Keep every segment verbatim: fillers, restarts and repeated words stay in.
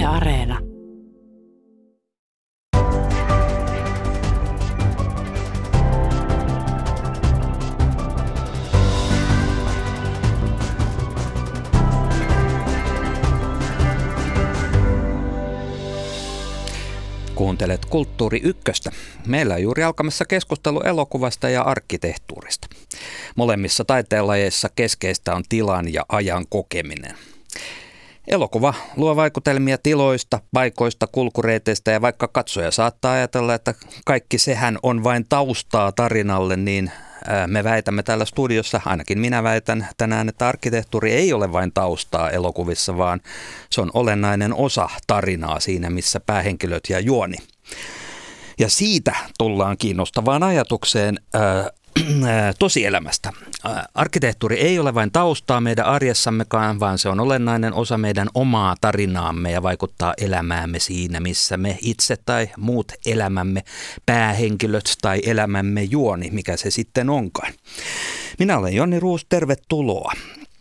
Areena. Kuuntelet Kulttuuri Ykköstä. Meillä on juuri alkamassa keskustelu elokuvasta ja arkkitehtuurista. Molemmissa taiteenlajeissa keskeistä on tilan ja ajan kokeminen. Elokuva luo vaikutelmia tiloista, paikoista, kulkureiteistä ja vaikka katsoja saattaa ajatella, että kaikki sehän on vain taustaa tarinalle, niin me väitämme täällä studiossa, ainakin minä väitän tänään, että arkkitehtuuri ei ole vain taustaa elokuvissa, vaan se on olennainen osa tarinaa siinä, missä päähenkilöt ja juoni. Ja siitä tullaan kiinnostavaan ajatukseen äh, tosielämästä. Arkkitehtuuri ei ole vain taustaa meidän arjessammekaan, vaan se on olennainen osa meidän omaa tarinaamme ja vaikuttaa elämäämme siinä, missä me itse tai muut elämämme päähenkilöt tai elämämme juoni, mikä se sitten onkaan. Minä olen Jonni Roos, tervetuloa.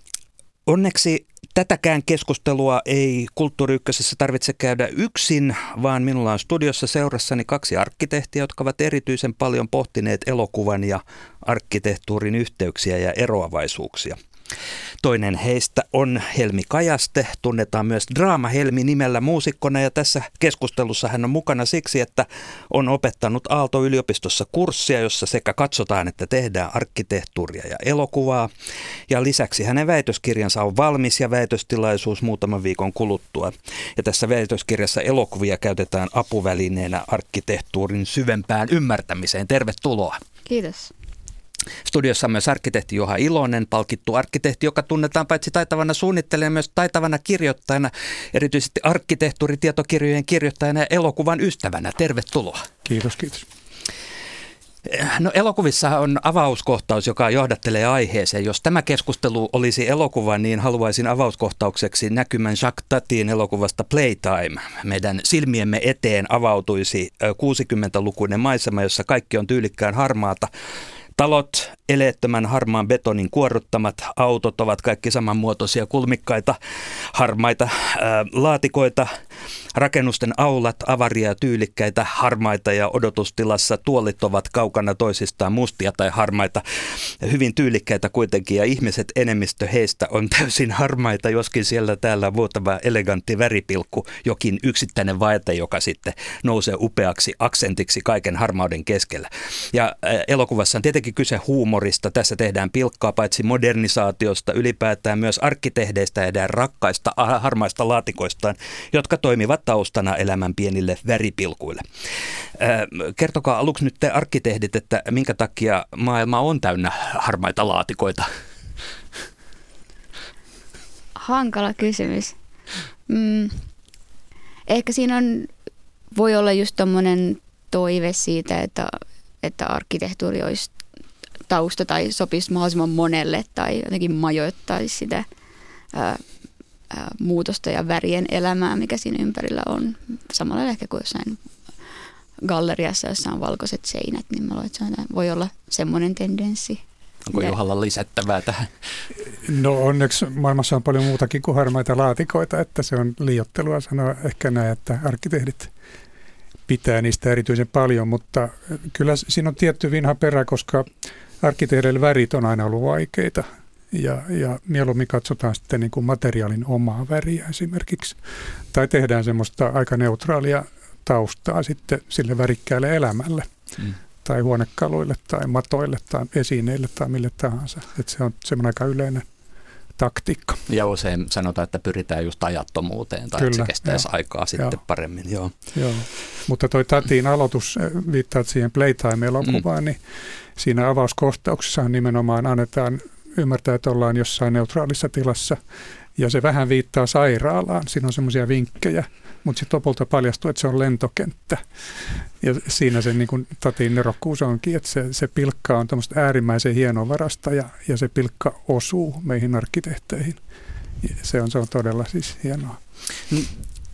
Onneksi tätäkään keskustelua ei Kulttuuri Ykkösessä tarvitse käydä yksin, vaan minulla on studiossa seurassani kaksi arkkitehtiä, jotka ovat erityisen paljon pohtineet elokuvan ja arkkitehtuurin yhteyksiä ja eroavaisuuksia. Toinen heistä on Helmi Kajaste, tunnetaan myös Draama Helmi nimellä muusikkona, ja tässä keskustelussa hän on mukana siksi, että on opettanut Aalto-yliopistossa kurssia, jossa sekä katsotaan että tehdään arkkitehtuuria ja elokuvaa. Ja lisäksi hänen väitöskirjansa on valmis ja väitöstilaisuus muutaman viikon kuluttua. Ja tässä väitöskirjassa elokuvia käytetään apuvälineenä arkkitehtuurin syvempään ymmärtämiseen. Tervetuloa. Kiitos. Studiossa on myös arkkitehti Juha Ilonen, palkittu arkkitehti, joka tunnetaan paitsi taitavana suunnittelijana myös taitavana kirjoittajana, erityisesti arkkitehtuuritietokirjojen kirjoittajana ja elokuvan ystävänä. Tervetuloa. Kiitos, kiitos. No, elokuvissa on avauskohtaus, joka johdattelee aiheeseen. Jos tämä keskustelu olisi elokuva, niin haluaisin avauskohtaukseksi näkymän Jacques Tatin elokuvasta Playtime. Meidän silmiemme eteen avautuisi kuusikymmentälukuinen maisema, jossa kaikki on tyylikkään harmaata. Talot, eleettömän harmaan betonin kuorruttamat, autot ovat kaikki samanmuotoisia, kulmikkaita, harmaita ää, laatikoita, rakennusten aulat, avaria ja tyylikkäitä, harmaita ja odotustilassa tuolit ovat kaukana toisistaan, mustia tai harmaita, hyvin tyylikkäitä kuitenkin, ja ihmiset, enemmistö heistä on täysin harmaita, joskin siellä täällä on muutama elegantti väripilkku, jokin yksittäinen vaate, joka sitten nousee upeaksi aksentiksi kaiken harmauden keskellä. Ja ää, elokuvassa on tietenkin kyse huumorista. Tässä tehdään pilkkaa paitsi modernisaatiosta, ylipäätään myös arkkitehdeistä ja heidän rakkaista harmaista laatikoistaan, jotka toimivat taustana elämän pienille väripilkuille. Kertokaa aluksi nyt te arkkitehdit, että minkä takia maailma on täynnä harmaita laatikoita? Hankala kysymys. Mm. Ehkä siinä on, voi olla just tommoinen toive siitä, että, että arkkitehtuuri olisi tausta tai sopisi mahdollisimman monelle tai jotenkin majoittaisi sitä ää, ää, muutosta ja värien elämää, mikä siinä ympärillä on. Samalla ehkä kuin jossain galleriassa, jossa on valkoiset seinät, niin mä luulen, että se voi olla semmoinen tendenssi. Onko Juhalla lisättävää tähän? No onneksi maailmassa on paljon muutakin kuin harmaita laatikoita, että se on liioittelua sanoa ehkä näin, että arkkitehdit pitää niistä erityisen paljon, mutta kyllä siinä on tietty vinha perä, koska arkkitehdeillä värit on aina ollut vaikeita ja, ja mieluummin katsotaan sitten niin kuin materiaalin omaa väriä esimerkiksi. Tai tehdään semmoista aika neutraalia taustaa sitten sille värikkäälle elämälle mm. tai huonekaluille tai matoille tai esineille tai mille tahansa. Että se on semmoinen aika yleinen taktiikka. Ja usein sanotaan, että pyritään just ajattomuuteen tai Kyllä, että se kestäisi joo, aikaa sitten joo. paremmin. Joo. Joo. Mutta toi Tatin aloitus, viittaat siihen Playtime-elokuvaan, mm. niin siinä avauskohtauksessahan nimenomaan annetaan ymmärtää, että ollaan jossain neutraalissa tilassa ja se vähän viittaa sairaalaan. Siinä on semmoisia vinkkejä, mutta sitten lopulta paljastuu, että se on lentokenttä. Ja siinä se niin kuin Tatin nerokkuus onkin, että se, se pilkka on tämmöistä äärimmäisen hienovarasta ja, ja se pilkka osuu meihin arkkitehteihin. Se on, se on todella siis hienoa.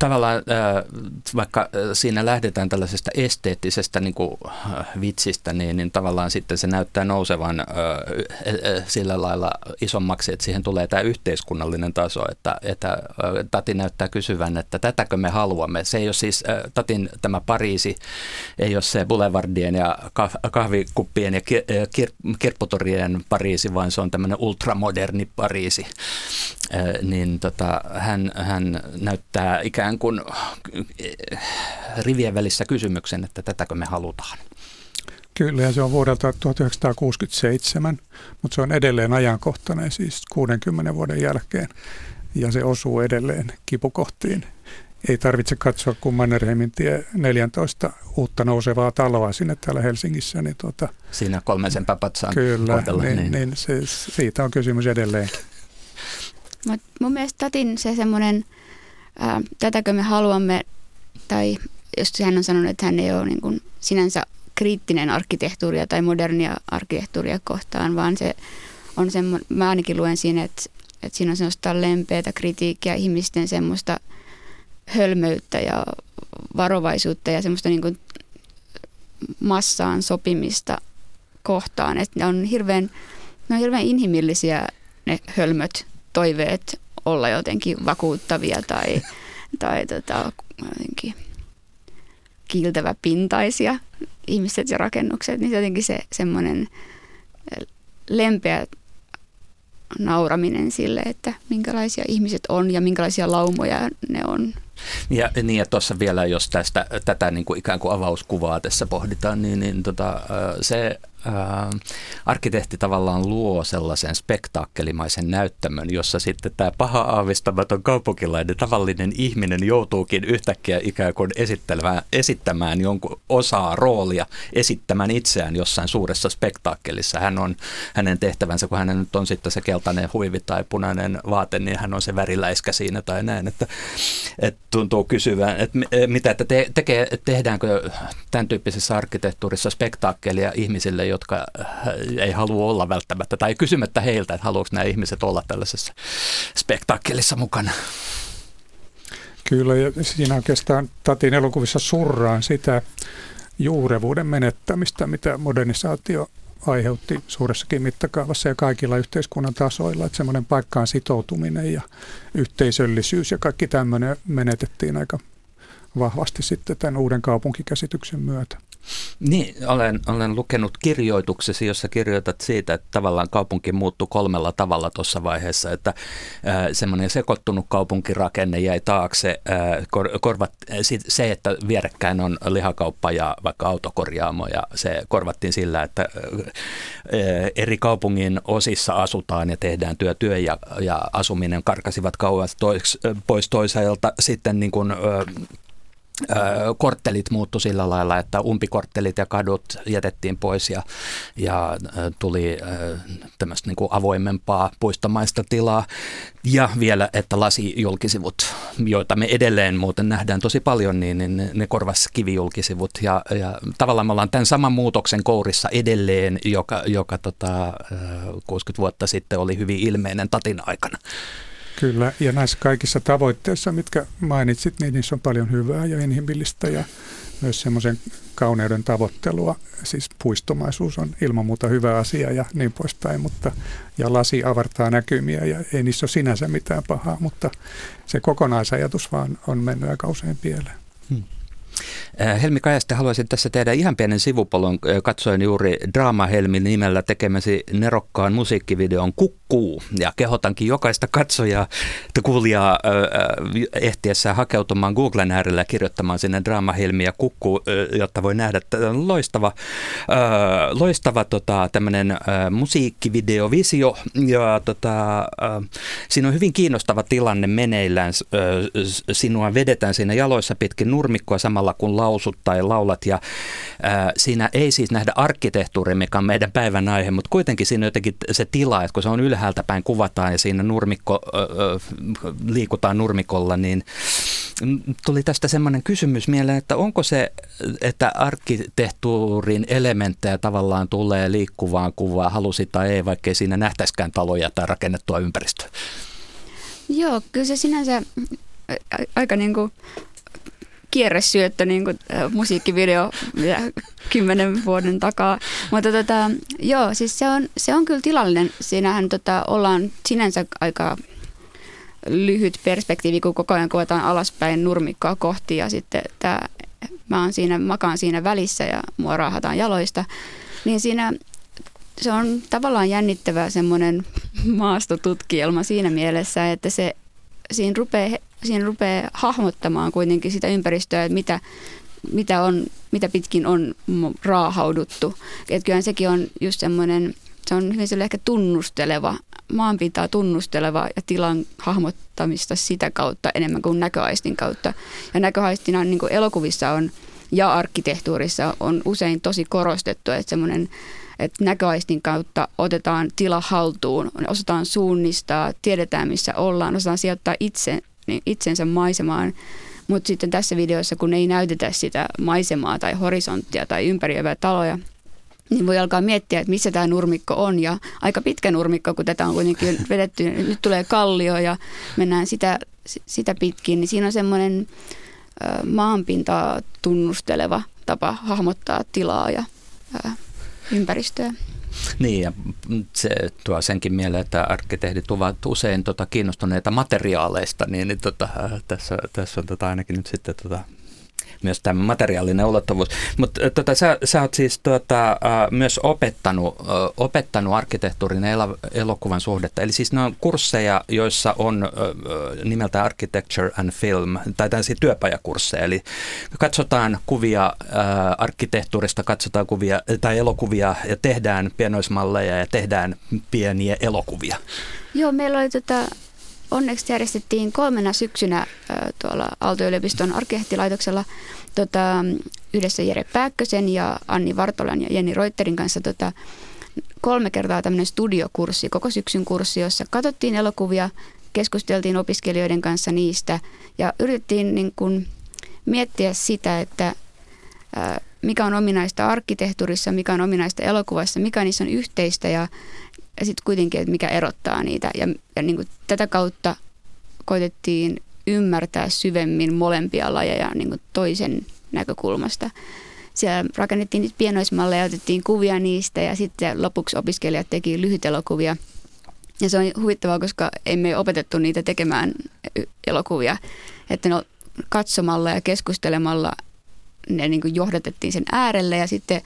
tavallaan vaikka siinä lähdetään tällaisesta esteettisestä niin kuin vitsistä, niin, niin tavallaan sitten se näyttää nousevan sillä lailla isommaksi, että siihen tulee tämä yhteiskunnallinen taso, että, että Tati näyttää kysyvän, että tätäkö me haluamme. Se ei ole siis, Tatin tämä Pariisi ei ole se boulevardien ja kahvikuppien ja kirpputorien Pariisi, vaan se on tämmöinen ultramoderni Pariisi. Niin tota, hän, hän näyttää ikään kuin rivien välissä kysymyksen, että tätäkö me halutaan. Kyllä, ja se on vuodelta tuhatyhdeksänsataakuusikymmentäseitsemän, mutta se on edelleen ajankohtainen, siis kuudenkymmenen vuoden jälkeen, ja se osuu edelleen kipukohtiin. Ei tarvitse katsoa, kun Mannerheimin tie neljätoista uutta nousevaa taloa sinne täällä Helsingissä. Niin tuota, siinä kolmesen papatsaan kyllä, kohdalla. Niin, niin. niin se, siitä on kysymys edelleenkin. Mut mun mielestä Tatin se semmoinen, ää, tätäkö me haluamme, tai jos hän on sanonut, että hän ei ole niin kuin sinänsä kriittinen arkkitehtuuria tai modernia arkkitehtuuria kohtaan, vaan se on semmoinen, mä ainakin luen siinä, että, että siinä on semmoista lempeätä kritiikkiä, ihmisten semmoista hölmöyttä ja varovaisuutta ja semmoista niin kuin massaan sopimista kohtaan. Että ne on hirveän, ne on hirveän inhimillisiä ne hölmöt toiveet olla jotenkin vakuuttavia tai, tai tota, jotenkin kiiltäväpintaisia ihmiset ja rakennukset. Niin jotenkin se semmoinen lempeä nauraminen sille, että minkälaisia ihmiset on ja minkälaisia laumoja ne on. Ja niin, ja tuossa vielä, jos tästä, tätä niin kuin ikään kuin avauskuvaa tässä pohditaan, niin, niin tota, se ää, arkkitehti tavallaan luo sellaisen spektaakkelimaisen näyttämön, jossa sitten tämä paha aavistamaton kaupunkilainen tavallinen ihminen joutuukin yhtäkkiä ikään kuin esittämään, esittämään jonkun osaa, roolia, esittämään itseään jossain suuressa spektaakkelissa. Hän on, hänen tehtävänsä, kun hänen nyt on sitten se keltainen huivi tai punainen vaate, niin hän on se väriläiskä siinä tai näin, että, että tuntuu kysyvään, että mitä, että te, tekee, tehdäänkö tämän tyyppisessä arkkitehtuurissa spektaakkelia ihmisille, jotka ei halua olla välttämättä, tai kysymättä heiltä, että haluaako nämä ihmiset olla tällaisessa spektaakkelissa mukana. Kyllä, ja siinä oikeastaan Tatin elokuvissa surraan sitä juurevuuden menettämistä, mitä modernisaatio aiheutti suuressakin mittakaavassa ja kaikilla yhteiskunnan tasoilla, että semmoinen paikkaan sitoutuminen ja yhteisöllisyys ja kaikki tämmöinen menetettiin aika vahvasti sitten tämän uuden kaupunkikäsityksen myötä. Niin, olen, olen lukenut kirjoituksesi, jossa kirjoitat siitä, että tavallaan kaupunki muuttui kolmella tavalla tuossa vaiheessa, että äh, semmoinen sekoittunut kaupunkirakenne jäi taakse, äh, kor, korvat, se, että vierekkäin on lihakauppa ja vaikka autokorjaamo, ja se korvattiin sillä, että äh, eri kaupungin osissa asutaan ja tehdään työ, työ ja, ja asuminen karkasivat kauas tois, pois toisaalta sitten niin kuin äh, korttelit muuttu sillä lailla, että umpikorttelit ja kadut jätettiin pois ja, ja tuli tämmöistä niin kuin avoimempaa puistomaista tilaa. Ja vielä, että lasijulkisivut, joita me edelleen muuten nähdään tosi paljon, niin, niin ne korvasi kivijulkisivut. Ja, ja tavallaan me ollaan tämän saman muutoksen kourissa edelleen, joka, joka tota, kuusikymmentä vuotta sitten oli hyvin ilmeinen Tatin aikana. Kyllä, ja näissä kaikissa tavoitteissa, mitkä mainitsit, niin niissä on paljon hyvää ja inhimillistä ja myös semmoisen kauneuden tavoittelua. Siis puistomaisuus on ilman muuta hyvä asia ja niin poispäin, mutta ja lasi avartaa näkymiä ja ei niissä ole sinänsä mitään pahaa, mutta se kokonaisajatus vaan on mennyt aika usein pieleen. Hmm. Helmi Kajaste, haluaisin tässä tehdä ihan pienen sivupolun. Katsoin juuri Draama Helmi nimellä tekemäsi nerokkaan musiikkivideon Kukkuu, ja kehotankin jokaista katsojaa, että kuulijaa ehtiessään hakeutumaan Googlen äärellä ja kirjoittamaan sinne Draama Helmi ja Kukkuu, jotta voi nähdä, että on loistava, loistava tota, tämmöinen musiikkivideovisio, ja tota, siinä on hyvin kiinnostava tilanne meneillään. Sinua vedetään siinä jaloissa pitkin nurmikkoa samalla kun lausut tai laulat, ja ää, siinä ei siis nähdä arkkitehtuuria, mikä on meidän päivän aihe, mutta kuitenkin siinä on jotenkin se tila, että kun se on ylhäältä päin kuvataan ja siinä nurmikko, ää, liikutaan nurmikolla, niin tuli tästä semmoinen kysymys mieleen, että onko se, että arkkitehtuurin elementtejä tavallaan tulee liikkuvaan kuvaan, halusi tai ei, vaikkei siinä nähtäisikään taloja tai rakennettua ympäristöä? Joo, kyllä se sinänsä aika niin kuin kierresyöttö niin kuin musiikkivideo kymmenen vuoden takaa. Mutta tota, joo, siis se on, se on kyllä tilallinen. Siinähän tota, ollaan sinänsä aika lyhyt perspektiivi, kun koko ajan koetaan alaspäin nurmikkoa kohti ja sitten tää, mä oon siinä, makaan siinä välissä ja mua raahataan jaloista. Niin siinä se on tavallaan jännittävä semmoinen maastotutkielma siinä mielessä, että se siinä rupeaa, siinä rupeaa hahmottamaan kuitenkin sitä ympäristöä, että mitä, mitä, on, mitä pitkin on raahauduttu. Että kyllähän sekin on just semmoinen, se on hyvin ehkä tunnusteleva, maanpintaa tunnusteleva ja tilan hahmottamista sitä kautta enemmän kuin näköaistin kautta. Ja näköaistina niin kuin elokuvissa on ja arkkitehtuurissa on usein tosi korostettu, että semmoinen, että näköaistin kautta otetaan tila haltuun, osataan suunnistaa, tiedetään missä ollaan, osataan sijoittaa itse, niin itsensä maisemaan. Mutta sitten tässä videossa, kun ei näytetä sitä maisemaa tai horisonttia tai ympäröivää taloja, niin voi alkaa miettiä, että missä tämä nurmikko on. Ja aika pitkä nurmikko, kun tätä on kuitenkin vedetty, nyt tulee kallio ja mennään sitä, sitä pitkin, niin siinä on semmoinen maanpintaa tunnusteleva tapa hahmottaa tilaa ja ää, ympäristöä. Niin, ja se tuo senkin mieleen, että arkkitehdit ovat usein tota, kiinnostuneita materiaaleista, niin, niin tota, tässä, tässä on tota, ainakin nyt sitten tota, myös tämä materiaalinen ulottuvuus. Mutta tota, sä, sä oot siis tota, myös opettanut, opettanut arkkitehtuurin ja elokuvan suhdetta. Eli siis ne on kursseja, joissa on nimeltä Architecture and Film, tai tällaisia työpajakursseja. Eli katsotaan kuvia ää, arkkitehtuurista, katsotaan kuvia tai elokuvia ja tehdään pienoismalleja ja tehdään pieniä elokuvia. Joo, meillä oli tota... Onneksi järjestettiin kolmena syksynä tuolla Aalto-yliopiston arkkitehtilaitoksella tota, yhdessä Jere Pääkkösen ja Anni Vartolan ja Jenni Reuterin kanssa tota, kolme kertaa tämmöinen studiokurssi, koko syksyn kurssi, jossa katsottiin elokuvia, keskusteltiin opiskelijoiden kanssa niistä ja yritettiin niin kuin miettiä sitä, että ää, mikä on ominaista arkkitehtuurissa, mikä on ominaista elokuvassa, mikä niissä on yhteistä ja Ja sitten kuitenkin, että mikä erottaa niitä. Ja, ja niin kuin tätä kautta koitettiin ymmärtää syvemmin molempia lajeja niin kuin toisen näkökulmasta. Siellä rakennettiin niitä pienoismalleja, otettiin kuvia niistä ja sitten lopuksi opiskelijat teki lyhytelokuvia. Ja se on huvittavaa, koska emme opetettu niitä tekemään elokuvia. Että no, katsomalla ja keskustelemalla ne niin kuin johdatettiin sen äärelle ja sitten...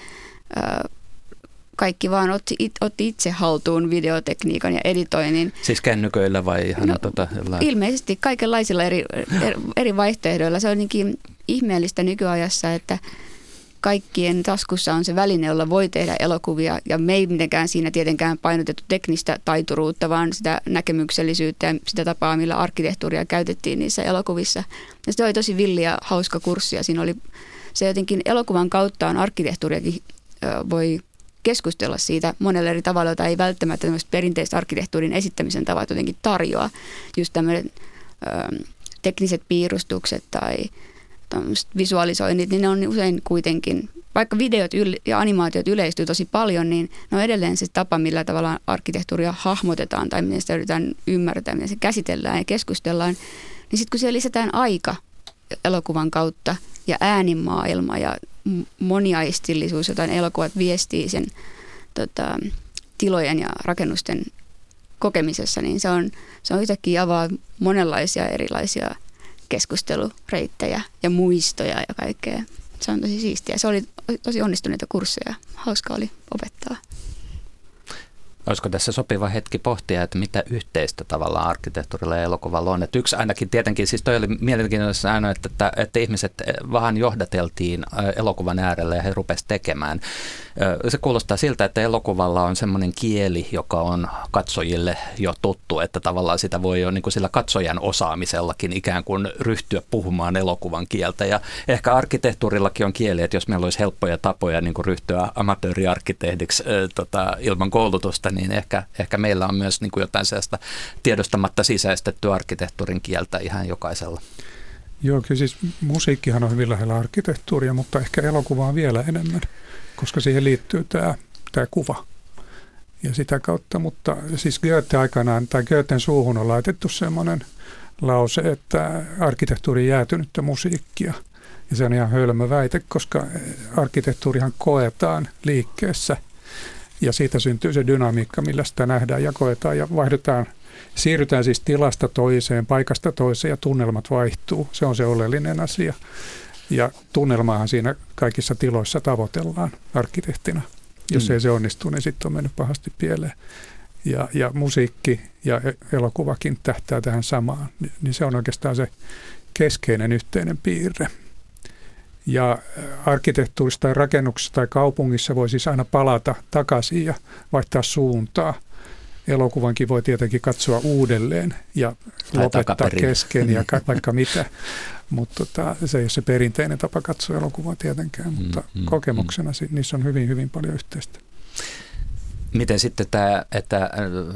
Kaikki vaan otti, it, otti itse haltuun videotekniikan ja editoinnin. Siis kännyköillä vai ihan no, tota jollain? Ilmeisesti kaikenlaisilla eri, eri vaihtoehdoilla. Se on niinkin ihmeellistä nykyajassa, että kaikkien taskussa on se väline, jolla voi tehdä elokuvia. Ja me ei mitenkään siinä tietenkään painotettu teknistä taituruutta, vaan sitä näkemyksellisyyttä ja sitä tapaa, millä arkkitehtuuria käytettiin niissä elokuvissa. Ja se oli tosi villi ja hauska kurssi. Ja siinä oli se jotenkin elokuvan kautta on arkkitehtuuriakin voi keskustella siitä monella eri tavalla, jota ei välttämättä perinteiset arkkitehtuurin esittämisen tavat jotenkin tarjoa. Just tämmöiset ö, tekniset piirustukset tai visualisoinnit, niin ne on usein kuitenkin, vaikka videot yl- ja animaatiot yleistyy tosi paljon, niin ne on edelleen se tapa, millä tavallaan arkkitehtuuria hahmotetaan tai miten sitä yritetään ymmärtää, miten se käsitellään ja keskustellaan. Niin sitten kun siellä lisätään aika elokuvan kautta ja äänimaailma ja moniaistillisuus, jotain elokuvat viestii sen tota, tilojen ja rakennusten kokemisessa, niin se on, se on yhtäkkiä avaa monenlaisia erilaisia keskustelureittejä ja muistoja ja kaikkea. Se on tosi siistiä. Se oli tosi onnistuneita kursseja. Hauska oli opettaa. Olisiko tässä sopiva hetki pohtia, että mitä yhteistä tavallaan arkkitehtuurilla ja elokuvalla on? Että yksi ainakin tietenkin, siis toi oli mielenkiintoista aina, että, että, että ihmiset vähän johdateltiin elokuvan äärelle ja he rupesivat tekemään. Se kuulostaa siltä, että elokuvalla on semmoinen kieli, joka on katsojille jo tuttu, että tavallaan sitä voi jo niin kuin sillä katsojan osaamisellakin ikään kuin ryhtyä puhumaan elokuvan kieltä. Ja ehkä arkkitehtuurillakin on kieli, että jos meillä olisi helppoja tapoja niin kuin ryhtyä amatööriarkkitehdiksi tota, ilman koulutusta, niin ehkä, ehkä meillä on myös niin kuin jotain sellaista tiedostamatta sisäistettyä arkkitehtuurin kieltä ihan jokaisella. Joo, kyllä siis musiikkihan on hyvin lähellä arkkitehtuuria, mutta ehkä elokuvaa vielä enemmän, koska siihen liittyy tämä, tämä kuva ja sitä kautta. Mutta siis Goethe aikanaan, tai Goethen suuhun on laitettu semmoinen lause, että arkkitehtuuri jäätynyttä musiikkia. Ja se on ihan hölmö väite, koska arkkitehtuurihan koetaan liikkeessä ja siitä syntyy se dynamiikka, millä sitä nähdään ja koetaan ja vaihdetaan. Siirrytään siis tilasta toiseen, paikasta toiseen ja tunnelmat vaihtuu. Se on se oleellinen asia. Ja tunnelmaahan siinä kaikissa tiloissa tavoitellaan arkkitehtina. Jos mm. ei se onnistu, niin sitten on mennyt pahasti pieleen. Ja, ja musiikki ja elokuvakin tähtää tähän samaan. Niin se on oikeastaan se keskeinen yhteinen piirre. Ja arkkitehtuurissa tai rakennuksessa tai kaupungissa voi siis aina palata takaisin ja vaihtaa suuntaa. Elokuvankin voi tietenkin katsoa uudelleen ja tai lopettaa takaperin kesken ja ka- vaikka mitä. Mutta tota, se ei ole se perinteinen tapa katsoa elokuvaa tietenkään, mutta mm, mm, kokemuksena mm. niissä on hyvin, hyvin paljon yhteistä. Miten sitten tämä, että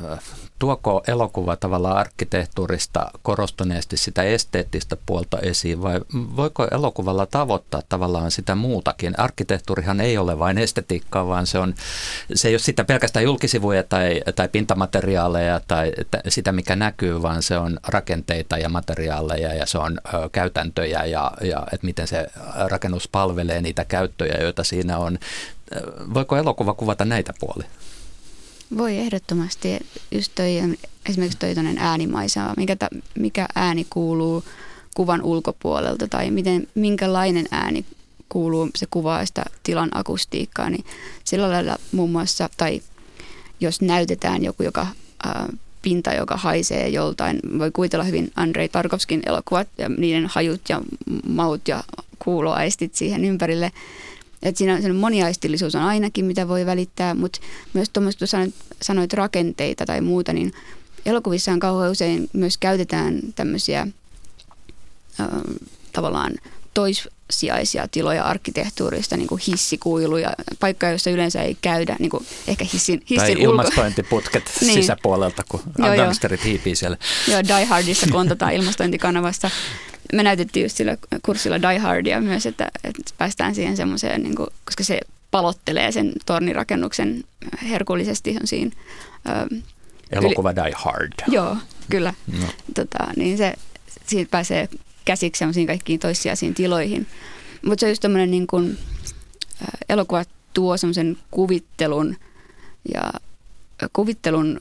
tuoko elokuva tavallaan arkkitehtuurista korostuneesti sitä esteettistä puolta esiin vai voiko elokuvalla tavoittaa tavallaan sitä muutakin? Arkkitehtuurihan ei ole vain estetiikkaa, vaan se, on, se ei ole sitä pelkästään julkisivuja tai, tai pintamateriaaleja tai sitä mikä näkyy, vaan se on rakenteita ja materiaaleja ja se on ö, käytäntöjä ja, ja että miten se rakennus palvelee niitä käyttöjä, joita siinä on. Voiko elokuva kuvata näitä puolia? Voi ehdottomasti. Just toi, esimerkiksi toi äänimaisema, mikä, ta, mikä ääni kuuluu kuvan ulkopuolelta tai miten, minkälainen ääni kuuluu, se kuvaa sitä tilan akustiikkaa, niin sillä lailla muun muassa, tai jos näytetään joku joka, ää, pinta, joka haisee joltain, voi kuvitella hyvin Andrei Tarkovskin elokuvat ja niiden hajut ja maut ja kuuloaistit siihen ympärille. Että siinä on moniaistillisuus on ainakin, mitä voi välittää, mutta myös tuommoista, kun sanoit, sanoit rakenteita tai muuta, niin elokuvissaan kauhean usein myös käytetään tämmöisiä äh, tavallaan toissijaisia tiloja arkkitehtuurista, niin kuin hissikuiluja, paikka, jossa yleensä ei käydä, niin kuin ehkä hissin, hissin tai ulko... ilmastointiputket niin. Sisäpuolelta, kun gangsterit hiipii siellä. Joo, Die Hardissa, kun on tota ilmastointikanavassa. Me näytettiin just sillä kurssilla Die Hardia myös, että, että päästään siihen semmoiseen, niin kuin, koska se palottelee sen tornirakennuksen herkullisesti. On siinä, ö, elokuva yli... Die Hard. Joo, kyllä. No. Tota, niin se, siitä pääsee käsiksi semmoisiin kaikkiin toissijaisiin tiloihin. Mutta se on just tämmöinen, niin kuin, elokuva tuo semmoisen kuvittelun ja kuvittelun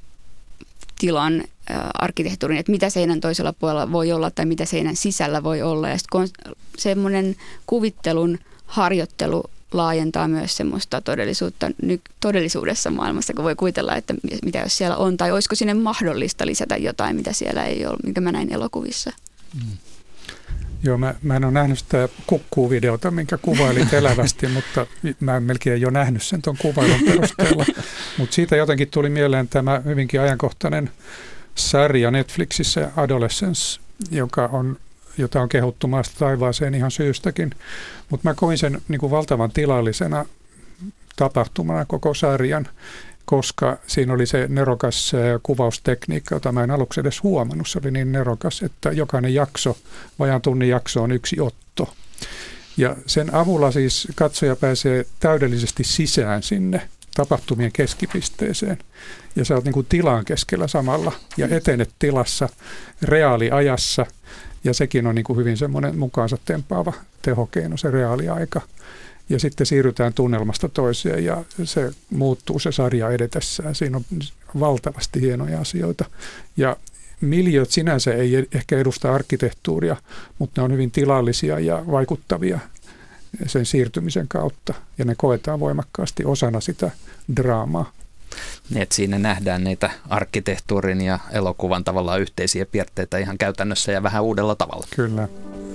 tilan arkkitehtuurin, että mitä seinän toisella puolella voi olla tai mitä seinän sisällä voi olla. Ja sitten semmoinen kuvittelun harjoittelu laajentaa myös semmoista todellisuutta todellisuudessa maailmassa, kun voi kuvitella, että mitä jos siellä on, tai olisiko sinne mahdollista lisätä jotain, mitä siellä ei ole, minkä mä näin elokuvissa. Mm. Joo, mä, mä en ole nähnyt sitä kukkuu-videota, minkä kuvailit elävästi, mutta mä en melkein jo nähnyt sen tuon kuvailun perusteella. Mutta siitä jotenkin tuli mieleen tämä hyvinkin ajankohtainen sarja Netflixissä, Adolescence, joka on, jota on kehuttu maasta taivaaseen ihan syystäkin. Mutta mä koin sen niin kuin valtavan tilallisena tapahtumana koko sarjan, koska siinä oli se nerokas kuvaustekniikka, jota mä en aluksi edes huomannut. Se oli niin nerokas, että jokainen jakso, vajaan tunnin jakso on yksi otto. Ja sen avulla siis katsoja pääsee täydellisesti sisään sinne tapahtumien keskipisteeseen. Ja sä oot niin kuin tilan keskellä samalla ja etenet tilassa reaaliajassa. Ja sekin on niin kuin hyvin semmoinen mukaansa tempaava tehokeino, se reaaliaika. Ja sitten siirrytään tunnelmasta toiseen ja se muuttuu se sarja edetessään. Siinä on valtavasti hienoja asioita. Ja miljööt sinänsä ei ehkä edusta arkkitehtuuria, mutta ne on hyvin tilallisia ja vaikuttavia sen siirtymisen kautta. Ja ne koetaan voimakkaasti osana sitä draamaa. Niin, että siinä nähdään niitä arkkitehtuurin ja elokuvan tavallaan yhteisiä piirteitä ihan käytännössä ja vähän uudella tavalla. Kyllä.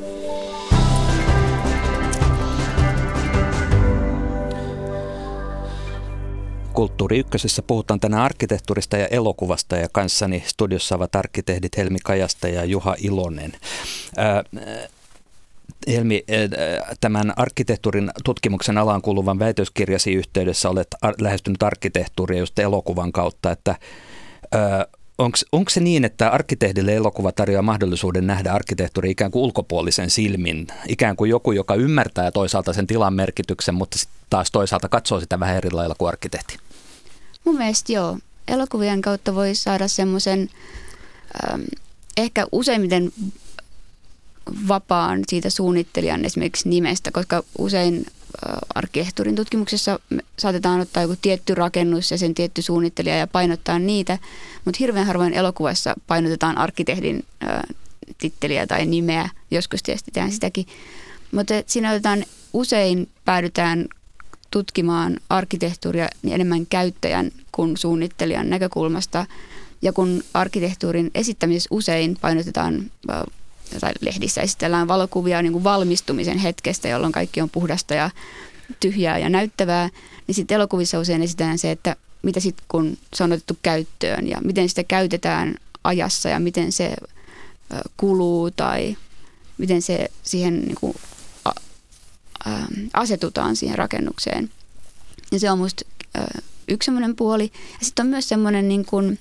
Kulttuuri Ykkösessä puhutaan tänään arkkitehtuurista ja elokuvasta ja kanssani studiossa ovat arkkitehdit Helmi Kajasta ja Juha Ilonen. Ää, Helmi, tämän arkkitehtuurin tutkimuksen alaan kuuluvan väitöskirjasi yhteydessä olet lähestynyt arkkitehtuuria just elokuvan kautta, että onko se niin, että arkkitehdille elokuva tarjoaa mahdollisuuden nähdä arkkitehtuuri ikään kuin ulkopuolisen silmin, ikään kuin joku, joka ymmärtää toisaalta sen tilan merkityksen, mutta taas toisaalta katsoo sitä vähän eri lailla kuin arkkitehti? Mun mielestä joo. Elokuvien kautta voi saada semmoisen ähm, ehkä useimmiten vapaan siitä suunnittelijan esimerkiksi nimestä, koska usein arkkitehtuurin tutkimuksessa saatetaan ottaa joku tietty rakennus ja sen tietty suunnittelija ja painottaa niitä, mutta hirveän harvoin elokuvassa painotetaan arkkitehdin ää, titteliä tai nimeä, joskus tietysti tehdään sitäkin, mutta siinä otetaan, usein päädytään tutkimaan arkkitehtuuria niin enemmän käyttäjän kuin suunnittelijan näkökulmasta, ja kun arkkitehtuurin esittämisessä usein painotetaan tai lehdissä esitellään valokuvia niin kuin valmistumisen hetkestä, jolloin kaikki on puhdasta ja tyhjää ja näyttävää, niin sitten elokuvissa usein esitellään se, että mitä sitten kun se on otettu käyttöön ja miten sitä käytetään ajassa ja miten se kuluu tai miten se siihen niin kuin asetutaan siihen rakennukseen. Ja se on musta yksi semmoinen puoli. Ja sitten on myös semmoinen niin kuin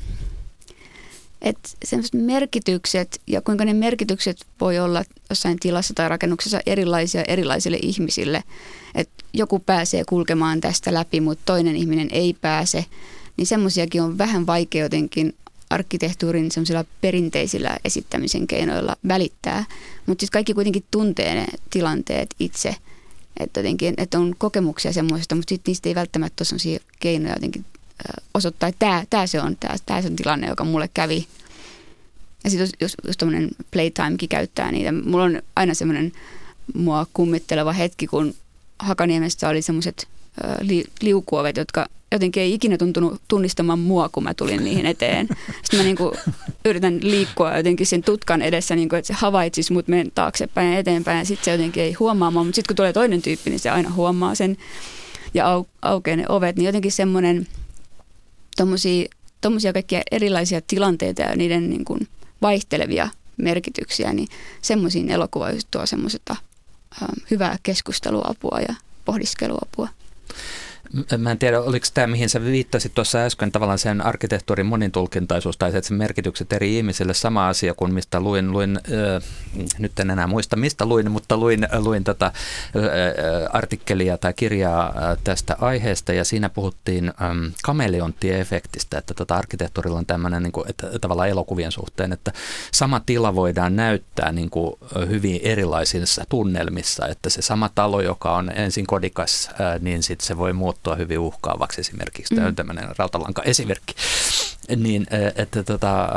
että sellaiset merkitykset ja kuinka ne merkitykset voi olla jossain tilassa tai rakennuksessa erilaisia erilaisille ihmisille. Että joku pääsee kulkemaan tästä läpi, mutta toinen ihminen ei pääse. Niin semmoisiakin on vähän vaikea jotenkin arkkitehtuurin semmoisilla perinteisillä esittämisen keinoilla välittää. Mutta sitten kaikki kuitenkin tuntee ne tilanteet itse. Että jotenkin, että on kokemuksia semmoisesta, mutta sitten niistä ei välttämättä ole semmoisia keinoja jotenkin osoittaa, että tämä, tämä se on, tämä, tämä se on tilanne, joka mulle kävi. Ja sitten jos, jos tämmöinen Playtimekin käyttää niitä. Mulla on aina semmoinen mua kummitteleva hetki, kun Hakaniemessä oli semmoiset li, liukuovet, jotka jotenkin ei ikinä tuntunut tunnistamaan mua, kun mä tulin niihin eteen. Sitten mä niinku yritän liikkua jotenkin sen tutkan edessä, niinku, että se havaitsisi mut menen taaksepäin ja eteenpäin. Ja sitten se jotenkin ei huomaa mua, mutta sitten kun tulee toinen tyyppi, niin se aina huomaa sen. Ja au, aukeaa ne ovet, niin jotenkin semmoinen tommosia, tommosia kaikkia erilaisia tilanteita ja niiden niin kuin vaihtelevia merkityksiä, niin semmoisiin elokuva just tuo semmoista äh, hyvää keskusteluapua ja pohdiskeluapua. Mä en tiedä, oliko tämä, mihin sä viittasit tuossa äsken, tavallaan sen arkkitehtuurin monitulkintaisuus tai sen merkitykset eri ihmisille, sama asia kuin mistä luin, luin äh, nyt en enää muista mistä luin, mutta luin, luin tätä äh, artikkelia tai kirjaa äh, tästä aiheesta ja siinä puhuttiin ähm, kameleonttiefektistä, että tota arkkitehtuurilla on tämmöinen niin kuin, että, tavallaan elokuvien suhteen, että sama tila voidaan näyttää niin kuin, hyvin erilaisissa tunnelmissa, että se sama talo, joka on ensin kodikas, äh, niin sitten se voi muuttua hyvin uhkaavaksi esimerkiksi. Tämä on tämmöinen rautalanka-esimerkki. Niin, että tota,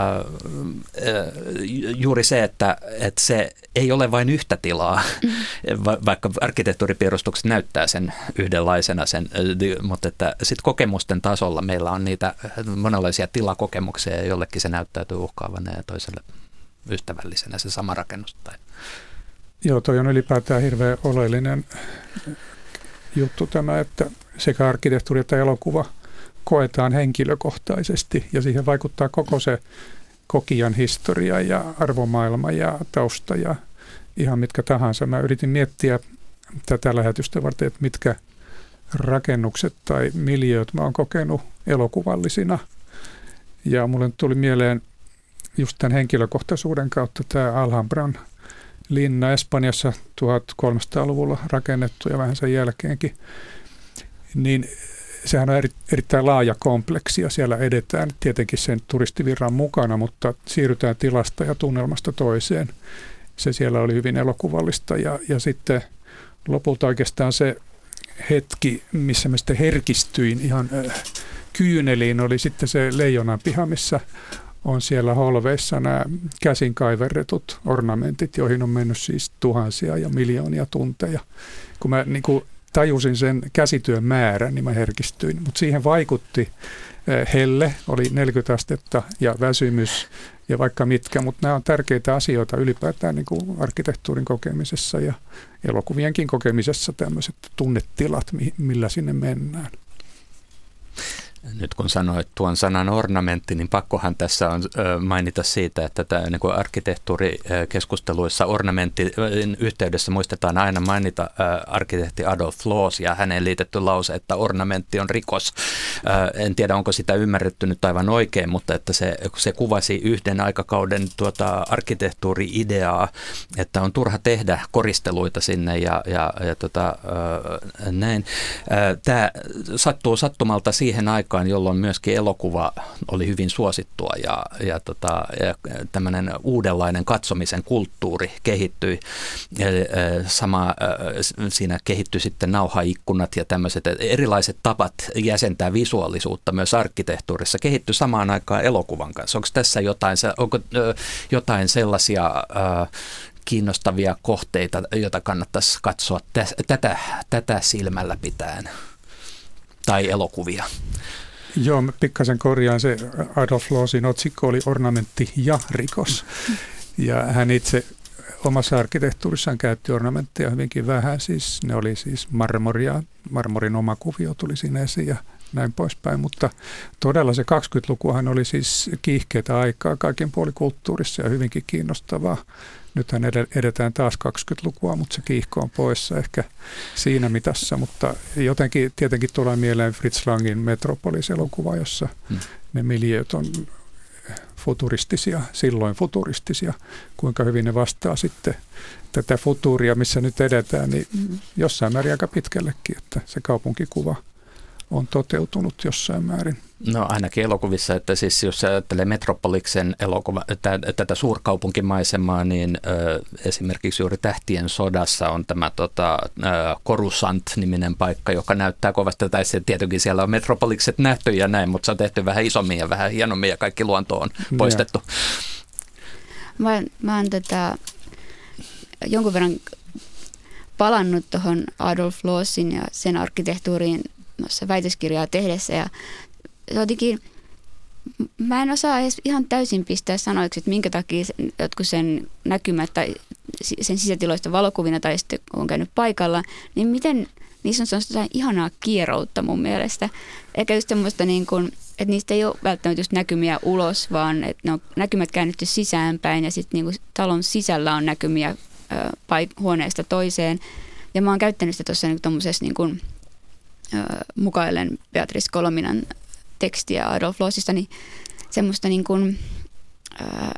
juuri se, että, että se ei ole vain yhtä tilaa, mm. vaikka arkkitehtuuripiirustukset näyttää sen yhdenlaisena, sen, mutta että sitten kokemusten tasolla meillä on niitä monenlaisia tilakokemuksia ja jollekin se näyttäytyy uhkaavana ja toiselle ystävällisenä se sama rakennus. Tai. Joo, toi on ylipäätään hirveän oleellinen juttu tämä, että sekä arkkitehtuuri että elokuva koetaan henkilökohtaisesti ja siihen vaikuttaa koko se kokijan historia ja arvomaailma ja tausta ja ihan mitkä tahansa. Mä yritin miettiä tätä lähetystä varten, että mitkä rakennukset tai miljööt mä oon kokenut elokuvallisina. Ja mulle tuli mieleen just tämän henkilökohtaisuuden kautta tämä Alhambran linna Espanjassa tuhatkolmesataaluvulla rakennettu ja vähän sen jälkeenkin. Niin sehän on eri, erittäin laaja kompleksi ja siellä edetään tietenkin sen turistivirran mukana, mutta siirrytään tilasta ja tunnelmasta toiseen. Se siellä oli hyvin elokuvallista ja, ja sitten lopulta oikeastaan se hetki, missä mä sitten herkistyin ihan äh, kyyneliin, oli sitten se Leijonan piha, missä on siellä holveissa nämä käsin kaiverretut ornamentit, joihin on mennyt siis tuhansia ja miljoonia tunteja. Kun mä niin kuin tajusin sen käsityön määrän, niin mä herkistyin. Mutta siihen vaikutti helle, oli neljäkymmentä astetta ja väsymys ja vaikka mitkä, mutta nämä on tärkeitä asioita ylipäätään niin kuin arkkitehtuurin kokemisessa ja elokuvienkin kokemisessa tämmöiset tunnetilat, millä sinne mennään. Nyt kun sanoit tuon sanan ornamentti, niin pakkohan tässä on mainita siitä, että tämä niin kuin arkkitehtuurikeskusteluissa ornamentin yhteydessä muistetaan aina mainita arkkitehti Adolf Loos ja häneen liitetty lause, että ornamentti on rikos. En tiedä, onko sitä ymmärretty nyt aivan oikein, mutta että se, se kuvasi yhden aikakauden tuota arkkitehtuuri-ideaa, että on turha tehdä koristeluita sinne ja, ja, ja tota, näin. Tämä sattuu sattumalta siihen aikaan, aikaan, jolloin myöskin elokuva oli hyvin suosittua ja, ja, tota, ja tämmöinen uudenlainen katsomisen kulttuuri kehittyi. Sama siinä kehittyi sitten nauhaikkunat ja tämmöiset erilaiset tapat jäsentää visuaalisuutta myös arkkitehtuurissa kehittyi samaan aikaan elokuvan kanssa. Onko tässä jotain, onko jotain sellaisia kiinnostavia kohteita, joita kannattaisi katsoa tätä, tätä silmällä pitäen, tai elokuvia? Joo, pikkasen korjaan, se Adolf Loosin otsikko oli Ornamentti ja rikos. Ja hän itse omassa arkkitehtuurissaan käytti ornamentteja hyvinkin vähän, siis ne oli siis marmoria, marmorin oma kuvio tuli siinä esiin ja näin poispäin, mutta todella se kaksikymmentälukuhan oli siis kiihkeätä aikaa kaiken puolikulttuurissa ja hyvinkin kiinnostavaa. Nythän edetään taas kaksikymmentälukua, mutta se kiihko on poissa ehkä siinä mitassa, mutta jotenkin tietenkin tulee mieleen Fritz Langin Metropolis-elokuva, jossa hmm. ne miljööt on futuristisia, silloin futuristisia, kuinka hyvin ne vastaa sitten tätä futuuria, missä nyt edetään, niin jossain määrin aika pitkällekin, että se kaupunkikuva on toteutunut jossain määrin. No ainakin elokuvissa, että siis jos ajattelee Metropoliksen elokuva, että, tätä suurkaupunkimaisemaa, niin ö, esimerkiksi juuri Tähtien sodassa on tämä tota, ö, Coruscant-niminen paikka, joka näyttää kovasti, tai se, tietenkin siellä on Metropolikset nähty ja näin, mutta se on tehty vähän isommin ja vähän hienommin ja kaikki luonto on poistettu. Mä, mä oon tätä jonkun verran palannut tuohon Adolf Loosin ja sen arkkitehtuuriin väitöskirjaa tehdessä ja jotenkin, mä en osaa edes ihan täysin pistää sanoiksi, että minkä takia jotkut sen näkymät tai sen sisätiloista valokuvina tai sitten on käynyt paikalla, niin miten niissä on sellaista ihanaa kieroutta mun mielestä. Eikä just semmoista, niin kuin, että niistä ei ole välttämättä just näkymiä ulos, vaan että ne on näkymät käännetty sisäänpäin ja sitten niin talon sisällä on näkymiä paik- huoneesta toiseen. Ja mä oon käyttänyt sitä tuossa niin tuommoisessa niin kuin mukaillen Beatrice Colominan tekstiä Adolf Loosista, niin semmoista niin kuin, äh,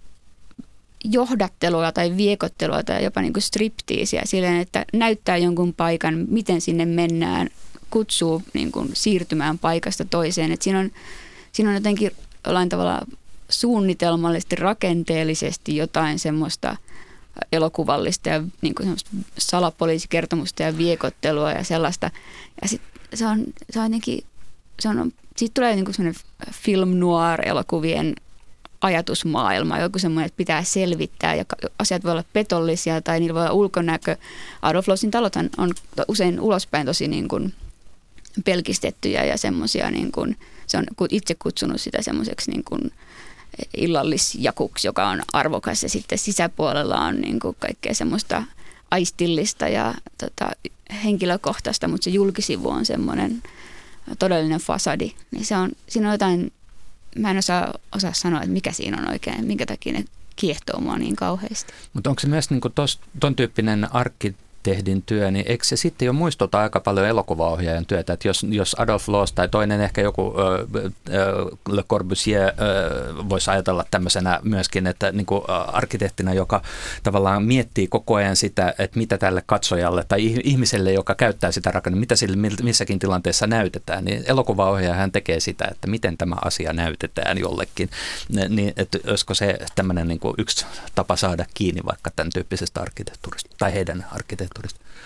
johdattelua tai viekottelua tai jopa niin kuin striptiisiä silleen, että näyttää jonkun paikan, miten sinne mennään, kutsuu niin kuin siirtymään paikasta toiseen. Et siinä, on, siinä on jotenkin jollain tavalla suunnitelmallisesti, rakenteellisesti jotain semmoista elokuvallista ja niin kuin semmoista salapoliisikertomusta ja viekottelua ja sellaista. Ja sit se on, se on jotenkin, se on, siitä tulee niin kuin semmoinen film noir-elokuvien ajatusmaailma, joku semmoinen, että pitää selvittää ja asiat voi olla petollisia tai niillä voi olla ulkonäkö. Adolf Loosin talothan on usein ulospäin tosi niin kuin pelkistettyjä ja semmoisia, niin kuin, se on itse kutsunut sitä semmoiseksi niin kuin illallisjakuksi, joka on arvokas ja sitten sisäpuolella on niin kuin kaikkea semmoista aistillista ja tota, henkilökohtaista, mutta se julkisivu on semmoinen todellinen fasadi. Niin se on, siinä on jotain, mä en osaa, osaa sanoa, että mikä siinä on oikein, minkä takia ne kiehtoo mua niin kauheasti. Mutta onko se myös niin kuin tos, ton tyyppinen arkkitehdin työ, niin eikö se sitten jo muistuta aika paljon elokuvaohjaajan työtä, että jos, jos Adolf Loos tai toinen ehkä joku äh, Le Corbusier äh, voisi ajatella tämmöisenä myöskin, että niin kuin arkkitehtina, joka tavallaan miettii koko ajan sitä, että mitä tälle katsojalle tai ihmiselle, joka käyttää sitä rakennetta, mitä sille missäkin tilanteessa näytetään, niin elokuvaohjaaja hän tekee sitä, että miten tämä asia näytetään jollekin, niin että olisiko se tämmöinen niin kuin yksi tapa saada kiinni vaikka tämän tyyppisestä arkkitehtuurista tai heidän arkkitehtuurista.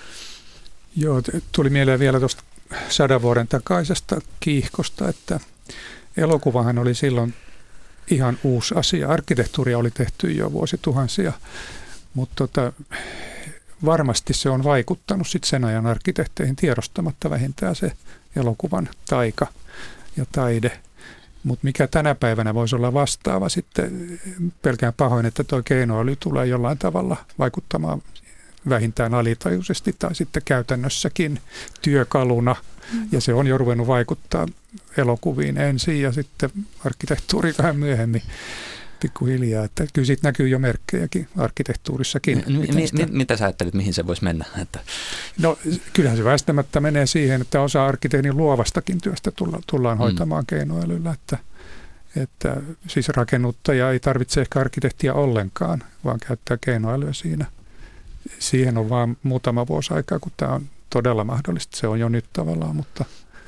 Joo, tuli mieleen vielä tuosta sadan vuoden takaisesta kiihkosta, että elokuvahan oli silloin ihan uusi asia. Arkkitehtuuria oli tehty jo vuosituhansia, mutta tota, varmasti se on vaikuttanut sit sen ajan arkkitehteihin tiedostamatta vähintään se elokuvan taika ja taide. Mutta mikä tänä päivänä voisi olla vastaava sitten, pelkään pahoin, että tuo keinoäly tulee jollain tavalla vaikuttamaan vähintään alitajuisesti tai sitten käytännössäkin työkaluna. Mm. Ja se on jo ruvennut vaikuttaa elokuviin ensin ja sitten arkkitehtuuriin vähän myöhemmin pikkuhiljaa. Että kyllä siitä näkyy jo merkkejäkin arkkitehtuurissakin. M- mi- sitä... Mitä sä ajattelit, mihin se voisi mennä? Että... No kyllähän se väistämättä menee siihen, että osa arkkitehdin luovastakin työstä tulla, tullaan mm. hoitamaan keinoälyllä. Että, että siis rakennuttaja ei tarvitse ehkä arkkitehtiä ollenkaan, vaan käyttää keinoälyä siinä. Siihen on vaan muutama vuosi aikaa, kun tämä on todella mahdollista. Se on jo nyt tavallaan, mutta,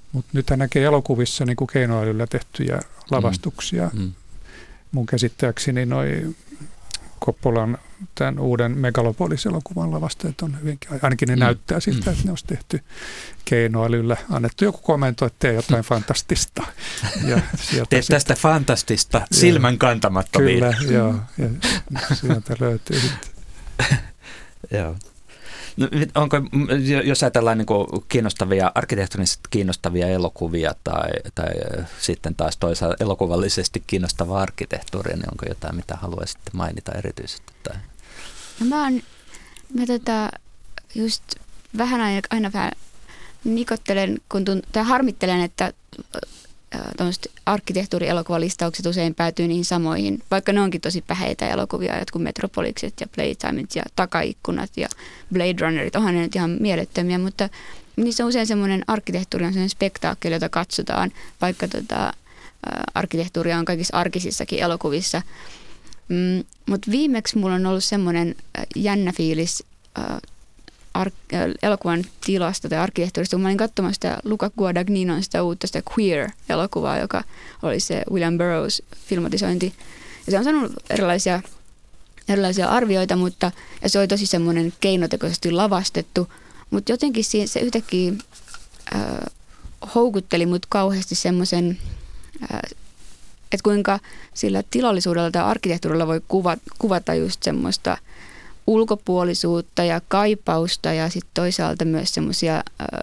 Mutta nythän näkee elokuvissa niin kuin keinoälyllä tehtyjä lavastuksia. Mm. Mm. Mun käsittääkseni noi Coppolan tämän uuden Megalopolis-elokuvan lavasteet on hyvinkin, ainakin ne mm. näyttää siltä, että ne olisi tehty keinoälyllä. Annettu joku komento, että tee jotain fantastista. Ja tee tästä fantastista silmän kantamattomiin. Kyllä, joo. Ja sieltä löytyy sitten. Joo. No, onko, jos ajatellaan niin kuin kiinnostavia, arkkitehtonisesti kiinnostavia elokuvia tai, tai sitten taas toisaalta elokuvallisesti kiinnostavaa arkkitehtuuria, niin onko jotain, mitä haluaisitte mainita erityisesti? Tai? No mä, oon, mä tota, just vähän aina, aina vähän nikottelen, kun tunt, tai harmittelen, että tuommoiset arkkitehtuurielokuvalistaukset usein päätyy niihin samoihin, vaikka ne onkin tosi päheitä elokuvia, jotkut Metropolikset ja Playtimeit ja Takaikkunat ja Blade Runnerit, onhan ne nyt ihan mielettömiä, mutta niissä on usein semmoinen arkkitehtuuri on semmoinen spektaakkeli, jota katsotaan, vaikka tota, arkkitehtuuria on kaikissa arkisissakin elokuvissa. Mm, mutta viimeksi mulla on ollut semmoinen jännä fiilis äh, Ar- elokuvan tilasta tai arkkitehtuurista, kun mä olin katsomassa sitä Luca Guadagninon sitä uutta sitä Queer-elokuvaa, joka oli se William Burroughs filmatisointi. Ja se on saanut erilaisia, erilaisia arvioita, mutta ja se oli tosi semmoinen keinotekoisesti lavastettu, mutta jotenkin siinä, se yhtäkkiä äh, houkutteli mut kauheasti semmoisen, äh, että kuinka sillä tilallisuudella tai arkkitehtuurilla voi kuvata, kuvata just semmoista ulkopuolisuutta ja kaipausta ja sitten toisaalta myös semmoisia,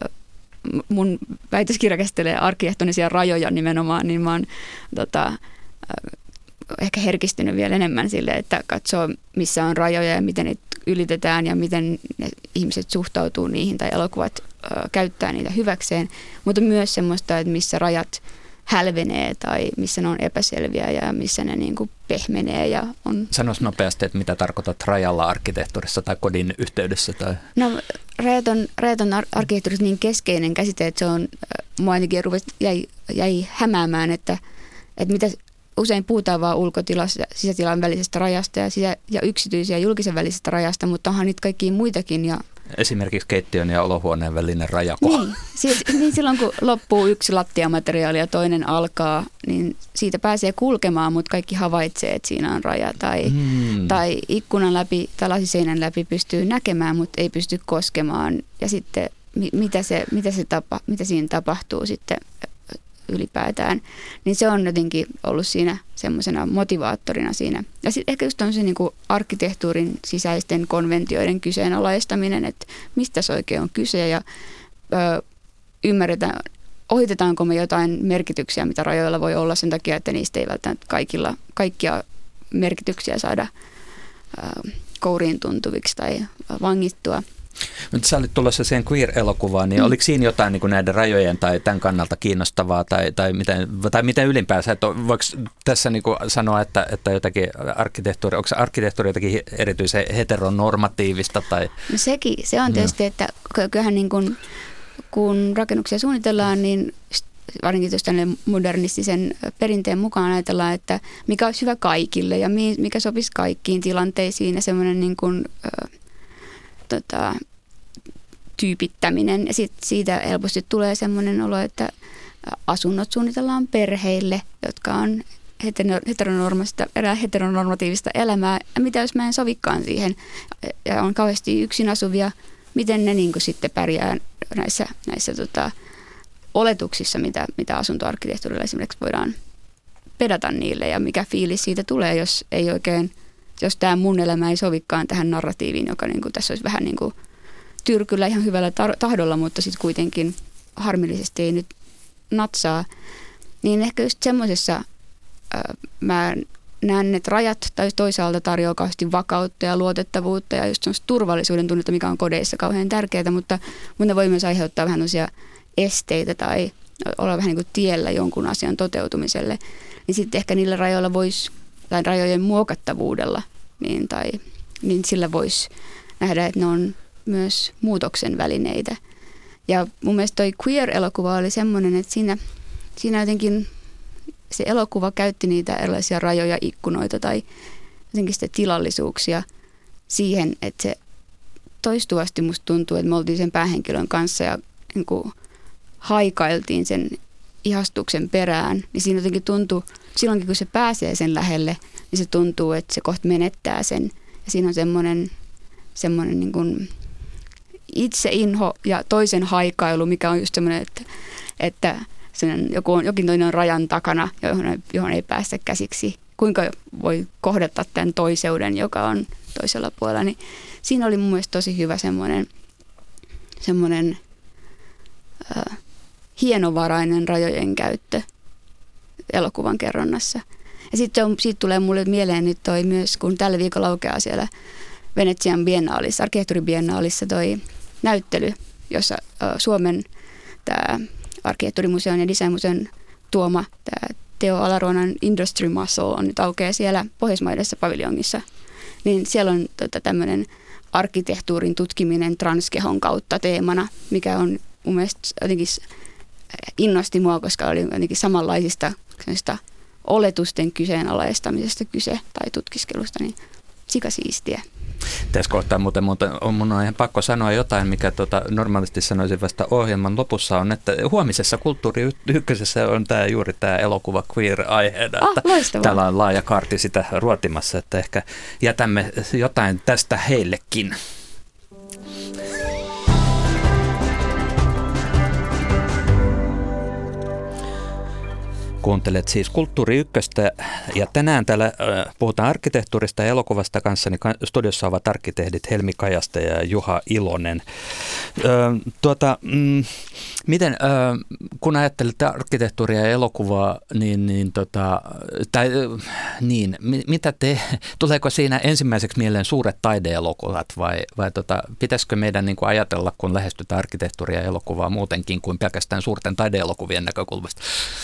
mun väitöskirja käsittelee arkkitehtonisia rajoja nimenomaan, niin mä oon tota, ehkä herkistynyt vielä enemmän sille, että katsoo missä on rajoja ja miten niitä ylitetään ja miten ne ihmiset suhtautuu niihin tai elokuvat ä, käyttää niitä hyväkseen, mutta myös semmoista, että missä rajat hälvenee tai missä ne on epäselviä ja missä ne niin kuin pehmenee. Ja on. Sanois nopeasti, että mitä tarkoitat rajalla arkkitehtuurissa tai kodin yhteydessä? Tai? No rajat on, rajat on arkkitehtuurissa niin keskeinen käsite, että se on, mua ainakin ruvesi, jäi, jäi hämäämään, että, että mitä usein puhutaan vaan ulkotilassa sisätilan välisestä rajasta ja, sisä, ja yksityisen ja julkisen välisestä rajasta, mutta onhan niitä kaikkia muitakin. Ja esimerkiksi keittiön ja olohuoneen välinen rajako. Niin, siis, niin silloin kun loppuu yksi lattiamateriaali ja toinen alkaa, niin siitä pääsee kulkemaan, mutta kaikki havaitsee, että siinä on raja. Tai, mm. tai ikkunan läpi tai lasiseinän läpi pystyy näkemään, mutta ei pysty koskemaan. Ja sitten mitä, se, mitä, se tapa, mitä siinä tapahtuu sitten ylipäätään, niin se on jotenkin ollut siinä semmoisena motivaattorina siinä. Ja sitten ehkä just tämmöisen niin kuin arkkitehtuurin sisäisten konventioiden kyseenalaistaminen, että mistä se oikein on kyse ja ö, ymmärretään, ohitetaanko me jotain merkityksiä, mitä rajoilla voi olla sen takia, että niistä ei välttämättä kaikilla, kaikkia merkityksiä saada ö, kouriin tuntuviksi tai vangittua. Mutta sä olit tulossa siihen Queer-elokuvaan, niin mm. oliko siinä jotain niin kuin näiden rajojen tai tämän kannalta kiinnostavaa tai, tai, miten, tai miten ylipäänsä? Että voiko tässä niin kuin sanoa, että, että jotakin arkkitehtuuri, onko se arkkitehtuuri jotakin erityisen heteronormatiivista? Tai? No sekin, se on tietysti, no. että kyllähän niin kuin, kun rakennuksia suunnitellaan, niin varsinkin jos tällainen modernistisen perinteen mukaan ajatellaan, että mikä olisi hyvä kaikille ja mikä sopisi kaikkiin tilanteisiin ja semmoinen niin kuin Tota, tyypittäminen ja sit siitä helposti tulee semmoinen olo, että asunnot suunnitellaan perheille, jotka on heteronormatiivista, heteronormatiivista elämää ja mitä jos mä en sovikaan siihen ja on kauheasti yksin asuvia, miten ne niin kuin sitten pärjää näissä, näissä tota, oletuksissa, mitä, mitä asuntoarkkitehtuurilla esimerkiksi voidaan pedata niille ja mikä fiilis siitä tulee, jos ei oikein jos tämä mun elämä ei sovikaan tähän narratiiviin, joka niin kuin tässä olisi vähän niin kuin tyrkyllä ihan hyvällä tahdolla, mutta sitten kuitenkin harmillisesti ei nyt natsaa, niin ehkä just semmoisessa äh, mä näen, että rajat tai toisaalta tarjoaa kauheasti vakautta ja luotettavuutta ja just semmoista turvallisuuden tunnetta, mikä on kodeissa kauhean tärkeää, mutta, mutta ne voi myös aiheuttaa vähän tämmöisiä esteitä tai olla vähän niin kuin tiellä jonkun asian toteutumiselle, niin sitten ehkä niillä rajoilla voisi tai rajojen muokattavuudella, niin, tai, niin sillä voisi nähdä, että ne on myös muutoksen välineitä. Ja mun mielestä toi Queer-elokuva oli semmoinen, että siinä, siinä jotenkin se elokuva käytti niitä erilaisia rajoja, ikkunoita tai jotenkin sitä tilallisuuksia siihen, että se toistuvasti musta tuntuu, että me oltiin sen päähenkilön kanssa ja niin kuin haikailtiin sen ihastuksen perään, niin siinä jotenkin tuntuu, silloinkin kun se pääsee sen lähelle, niin se tuntuu, että se kohta menettää sen. Ja siinä on semmoinen, semmoinen niin kuin itseinho ja toisen haikailu, mikä on just semmoinen, että, että joku on, jokin toinen on rajan takana, johon, johon ei päästä käsiksi. Kuinka voi kohdata tämän toiseuden, joka on toisella puolella. Niin siinä oli mun mielestä tosi hyvä semmoinen, semmoinen äh, hienovarainen rajojen käyttö elokuvan kerronnassa. Ja sitten siitä tulee mulle mieleen nyt toi myös, kun tällä viikolla aukeaa siellä Venetsian biennaalissa, arkkitehtuuribiennaalissa toi näyttely, jossa äh, Suomen tämä arkkitehtuurimuseon ja designmuseon tuoma tämä Teo Alaruonan Industry Muscle on nyt aukeaa siellä Pohjoismaidessa paviljongissa. Niin siellä on tota, tämmöinen arkkitehtuurin tutkiminen transkehon kautta teemana, mikä on mun mielestä jotenkin innosti mua, koska oli jotenkin samanlaisista oletusten kyseenalaistamisesta kyse tai tutkiskelusta, niin sikasiistiä. Tässä kohtaa muuten, muuten on mun on ihan pakko sanoa jotain, mikä tota, normaalisti sanoisin vasta ohjelman lopussa on, että huomisessa Kulttuuri Ykkösessä on tää, juuri tämä elokuva queer-aiheena. Ah, loistavaa. Täällä on laaja kaarti sitä ruotimassa, että ehkä jätämme jotain tästä heillekin. Kuuntelet siis Kulttuuri Ykköstä ja tänään täällä äh, puhutaan arkkitehtuurista ja elokuvasta kanssa, niin studiossa ovat arkkitehdit Helmi Kajaste ja Juha Ilonen. Ö, tuota, mm, miten, ö, kun ajattelet arkkitehtuuria ja elokuvaa, niin, niin, tota, tai, niin mitä te, tuleeko siinä ensimmäiseksi mieleen suuret taideelokuvat vai, vai tota, pitäisikö meidän niin kuin ajatella, kun lähestytään arkkitehtuuria ja elokuvaa muutenkin kuin pelkästään suurten taideelokuvien näkökulmasta?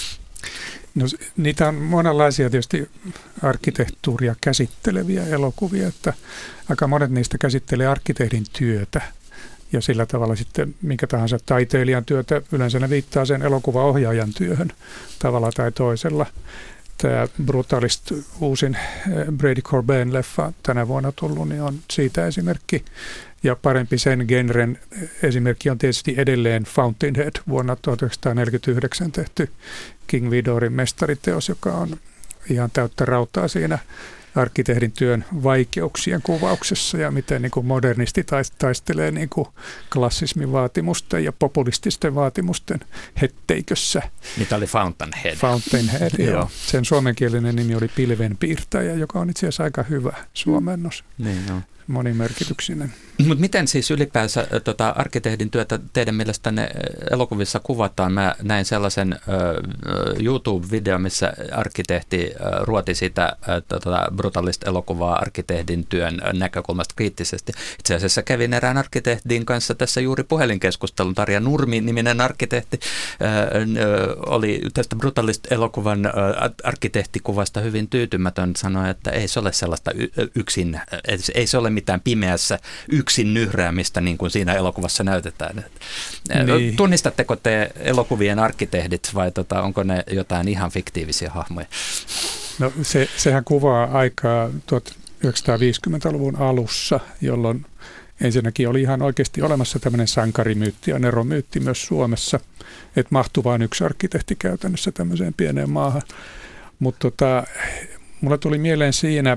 No, niitä on monenlaisia tietysti arkkitehtuuria käsitteleviä elokuvia, että aika monet niistä käsittelee arkkitehdin työtä ja sillä tavalla sitten minkä tahansa taiteilijan työtä, yleensä ne viittaa sen elokuvaohjaajan työhön tavalla tai toisella. Tämä Brutalist uusin Brady Corbin leffa tänä vuonna tullut, niin on siitä esimerkki. Ja parempi sen genren esimerkki on tietysti edelleen Fountainhead vuonna tuhatyhdeksänsataaneljäkymmentäyhdeksän tehty King Vidorin mestariteos, joka on ihan täyttä rautaa siinä arkkitehdin työn vaikeuksien kuvauksessa ja miten niin kuin modernisti taistelee niin kuin klassismin vaatimusten ja populististen vaatimusten hetteikössä. Mitä oli Fountainhead? Fountainhead, joo. Sen suomenkielinen nimi oli Pilvenpiirtäjä, joka on itse asiassa aika hyvä suomennos. Niin, joo. Monimerkityksinen. Mutta miten siis ylipäänsä tota, arkkitehdin työtä teidän mielestänne elokuvissa kuvataan? Mä näin sellaisen uh, YouTube-videon, missä arkkitehti uh, ruoti sitä uh, tota, Brutalist elokuvaa arkkitehdin työn näkökulmasta kriittisesti. Itse asiassa kävin erään arkkitehdin kanssa tässä juuri puhelinkeskustelun. Tarja Nurmi-niminen arkkitehti uh, uh, oli tästä Brutalist-elokuvan uh, arkkitehtikuvasta hyvin tyytymätön. Sanoi, että ei se ole sellaista y- yksin, ei se ole mitään pimeässä yksin nyhräämistä, niin kuin siinä elokuvassa näytetään. Niin. Tunnistatteko te elokuvien arkkitehdit vai tota, onko ne jotain ihan fiktiivisiä hahmoja? No se, sehän kuvaa aikaa tuhatyhdeksänsataaviisikymmentäluvun alussa, jolloin ensinnäkin oli ihan oikeasti olemassa tämmöinen sankarimyytti ja neromyytti myös Suomessa, että mahtui vain yksi arkkitehti käytännössä tämmöiseen pieneen maahan. Mutta tota, mulla tuli mieleen siinä,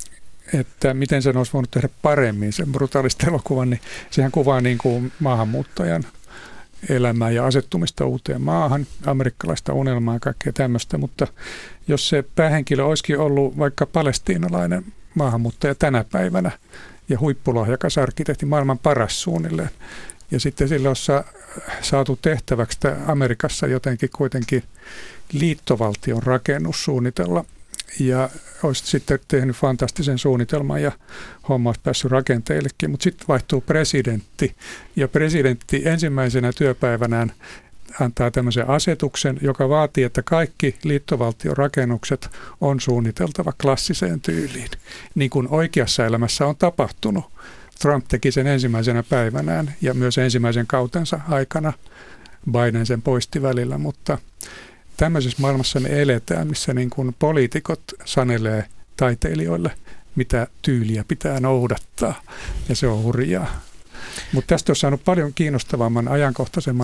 että miten sen olisi voinut tehdä paremmin, sen Brutalist elokuvan, niin sehän kuvaa niin kuin maahanmuuttajan elämää ja asettumista uuteen maahan, amerikkalaista unelmaa ja kaikkea tämmöistä, mutta jos se päähenkilö olisikin ollut vaikka palestiinalainen maahanmuuttaja tänä päivänä ja huippulahjakas arkkitehti, maailman paras suunnilleen, ja sitten sillä olisi saatu tehtäväksi Amerikassa jotenkin kuitenkin liittovaltion rakennussuunnitella, ja olisi sitten tehnyt fantastisen suunnitelman ja homma olisi päässyt rakenteillekin, mutta sitten vaihtuu presidentti ja presidentti ensimmäisenä työpäivänään antaa tämmöisen asetuksen, joka vaatii, että kaikki liittovaltion rakennukset on suunniteltava klassiseen tyyliin, niin kuin oikeassa elämässä on tapahtunut. Trump teki sen ensimmäisenä päivänään ja myös ensimmäisen kautensa aikana. Biden sen poisti välillä, mutta tämmöisessä maailmassa me eletään, missä niin kuin poliitikot sanelee taiteilijoille, mitä tyyliä pitää noudattaa, ja se on hurjaa. Mutta tästä on saanut paljon kiinnostavamman, ajankohtaisemman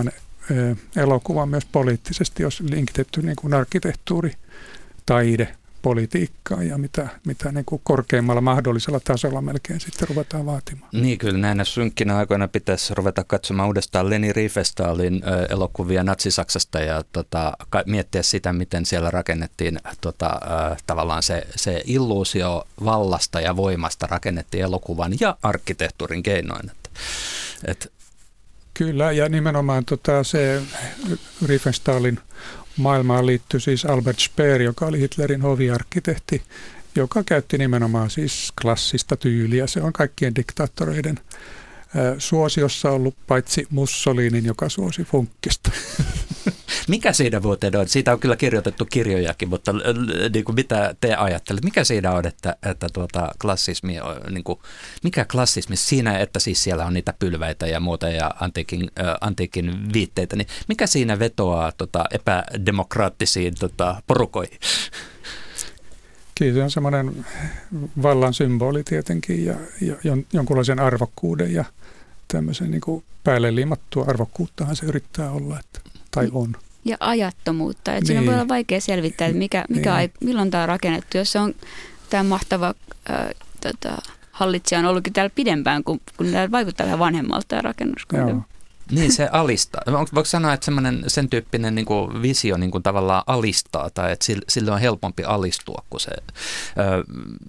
elokuva myös poliittisesti, jos linkitetty niin kuin arkkitehtuuri, taide, politiikkaa ja mitä, mitä niin kuin korkeimmalla mahdollisella tasolla melkein sitten ruvetaan vaatimaan. Niin kyllä näinä synkkinä aikoina pitäisi ruveta katsomaan uudestaan Leni Riefenstahlin ö, elokuvia Natsi-Saksasta ja tota, ka- miettiä sitä, miten siellä rakennettiin tota, ö, tavallaan se, se illuusio vallasta ja voimasta rakennettiin elokuvan ja arkkitehtuurin keinoin. Et, et. Kyllä ja nimenomaan tota, se Riefenstahlin maailmaan liittyi siis Albert Speer, joka oli Hitlerin hoviarkkitehti, joka käytti nimenomaan siis klassista tyyliä. Se on kaikkien diktaattoreiden suosiossa ollut, paitsi Mussolinin, joka suosi funkkista. Mikä siinä vuoteen on? Siitä on kyllä kirjoitettu kirjojakin, mutta niin kuin mitä te ajattelette? Mikä siinä on, että, että tuota, klassismi, niin kuin, mikä klassismi siinä, että siis siellä on niitä pylväitä ja muuta ja antiikin, äh, antiikin viitteitä, niin mikä siinä vetoaa tota, epädemokraattisiin tota, porukoihin? Kyllä se on semmoinen vallan symboli tietenkin ja, ja jonkunlaisen arvokkuuden ja tämmöisen niin kuin päälle liimattua arvokkuuttahan se yrittää olla, että, tai on. Ja ajattomuutta. Että niin. Siinä voi olla vaikea selvittää, että mikä, mikä niin. milloin tämä on rakennettu. Jos se on tämä mahtava ää, tota, hallitsija on ollutkin täällä pidempään, kun, kun tämä vaikuttaa vähän vanhemmalta tämä rakennus. Niin se alistaa. Voiko sanoa, että semmoinen, sen tyyppinen niin kuin visio niin kuin tavallaan alistaa tai että sille on helpompi alistua, kun se ö,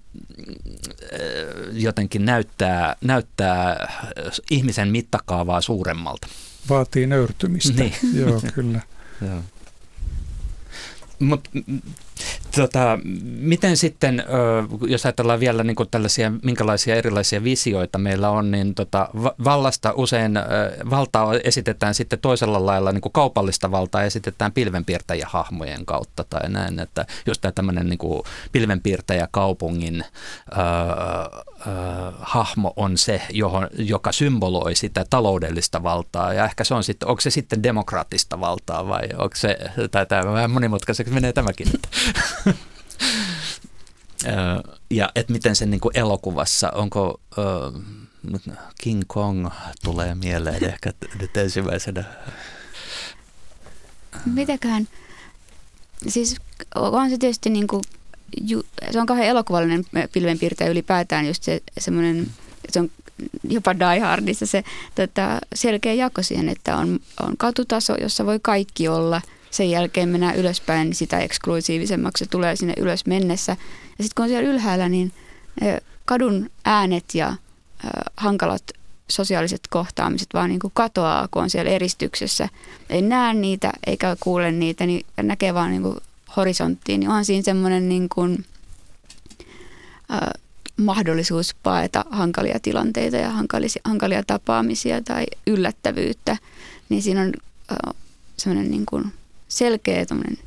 jotenkin näyttää, näyttää ihmisen mittakaavaa suuremmalta. Vaatii nöyrtymistä. Niin. Joo, kyllä. Joo. Mut, tota, miten sitten, jos ajatellaan vielä niin kuin tällaisia, minkälaisia erilaisia visioita meillä on, niin tota, vallasta usein valtaa esitetään sitten toisella lailla, niin kuin kaupallista valtaa esitetään pilvenpiirtäjähahmojen kautta tai näin, että just tämä tämmöinen niin kuin pilvenpiirtäjäkaupungin äh, äh, hahmo on se, johon, joka symboloi sitä taloudellista valtaa ja ehkä se on sitten, onko se sitten demokraattista valtaa vai onko se, tai tämä vähän monimutkaiseksi menee tämäkin. Ja että miten se niin kuin elokuvassa, onko uh, King Kong tulee mieleen ehkä nyt ensimmäisenä. Mitäkään, siis on se tietysti niin kuin, se on kauhean elokuvallinen pilvenpiirtäjä ylipäätään just se semmoinen, se on jopa Die Hardissa se tota, selkeä jako siihen, että on, on katutaso, jossa voi kaikki olla. Sen jälkeen mennään ylöspäin, niin sitä eksklusiivisemmaksi se tulee sinne ylös mennessä. Ja sitten kun on siellä ylhäällä, niin kadun äänet ja hankalat sosiaaliset kohtaamiset vaan niin kuin katoaa, kun on siellä eristyksessä. Ei näe niitä eikä kuule niitä, niin näkee vaan niin kuin horisonttiin. Niin on siinä semmoinen niin kuin, äh, mahdollisuus paeta hankalia tilanteita ja hankalia, hankalia tapaamisia tai yllättävyyttä. Niin siinä on äh, semmoinen niin kuin selkeä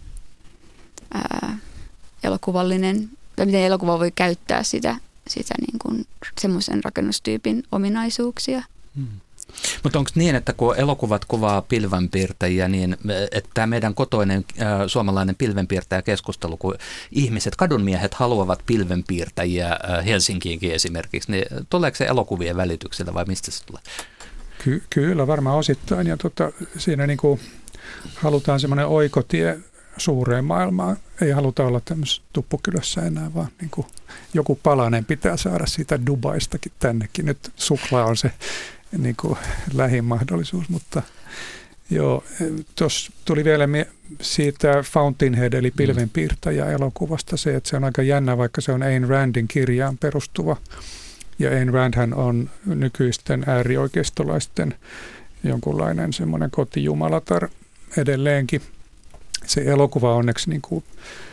ää, elokuvallinen, tai miten elokuva voi käyttää sitä, sitä niin kuin semmoisen rakennustyypin ominaisuuksia. Hmm. Mutta onko niin, että kun elokuvat kuvaa pilvenpiirtäjiä, niin että tämä meidän kotoinen äh, suomalainen pilvenpiirtäjäkeskustelu, kun ihmiset, kadunmiehet haluavat pilvenpiirtäjiä äh, Helsinkiinkin esimerkiksi, niin tuleeko se elokuvien välityksellä vai mistä se tulee? Ky- kyllä, varmaan osittain. Ja tota, siinä niin kuin halutaan semmoinen oikotie suureen maailmaan. Ei haluta olla tämmöisessä tuppukylässä enää, vaan niin kuin joku palanen pitää saada siitä Dubaistakin tännekin. Nyt suklaa on se niin kuin lähin mahdollisuus, mutta joo, tuossa tuli vielä siitä Fountainhead eli pilvenpiirtäjä elokuvasta se, että se on aika jännä, vaikka se on Ayn Randin kirjaan perustuva. Ja Ayn Randhän on nykyisten äärioikeistolaisten jonkunlainen semmoinen kotijumalatar edelleenkin. Se elokuva onneksi niin kuin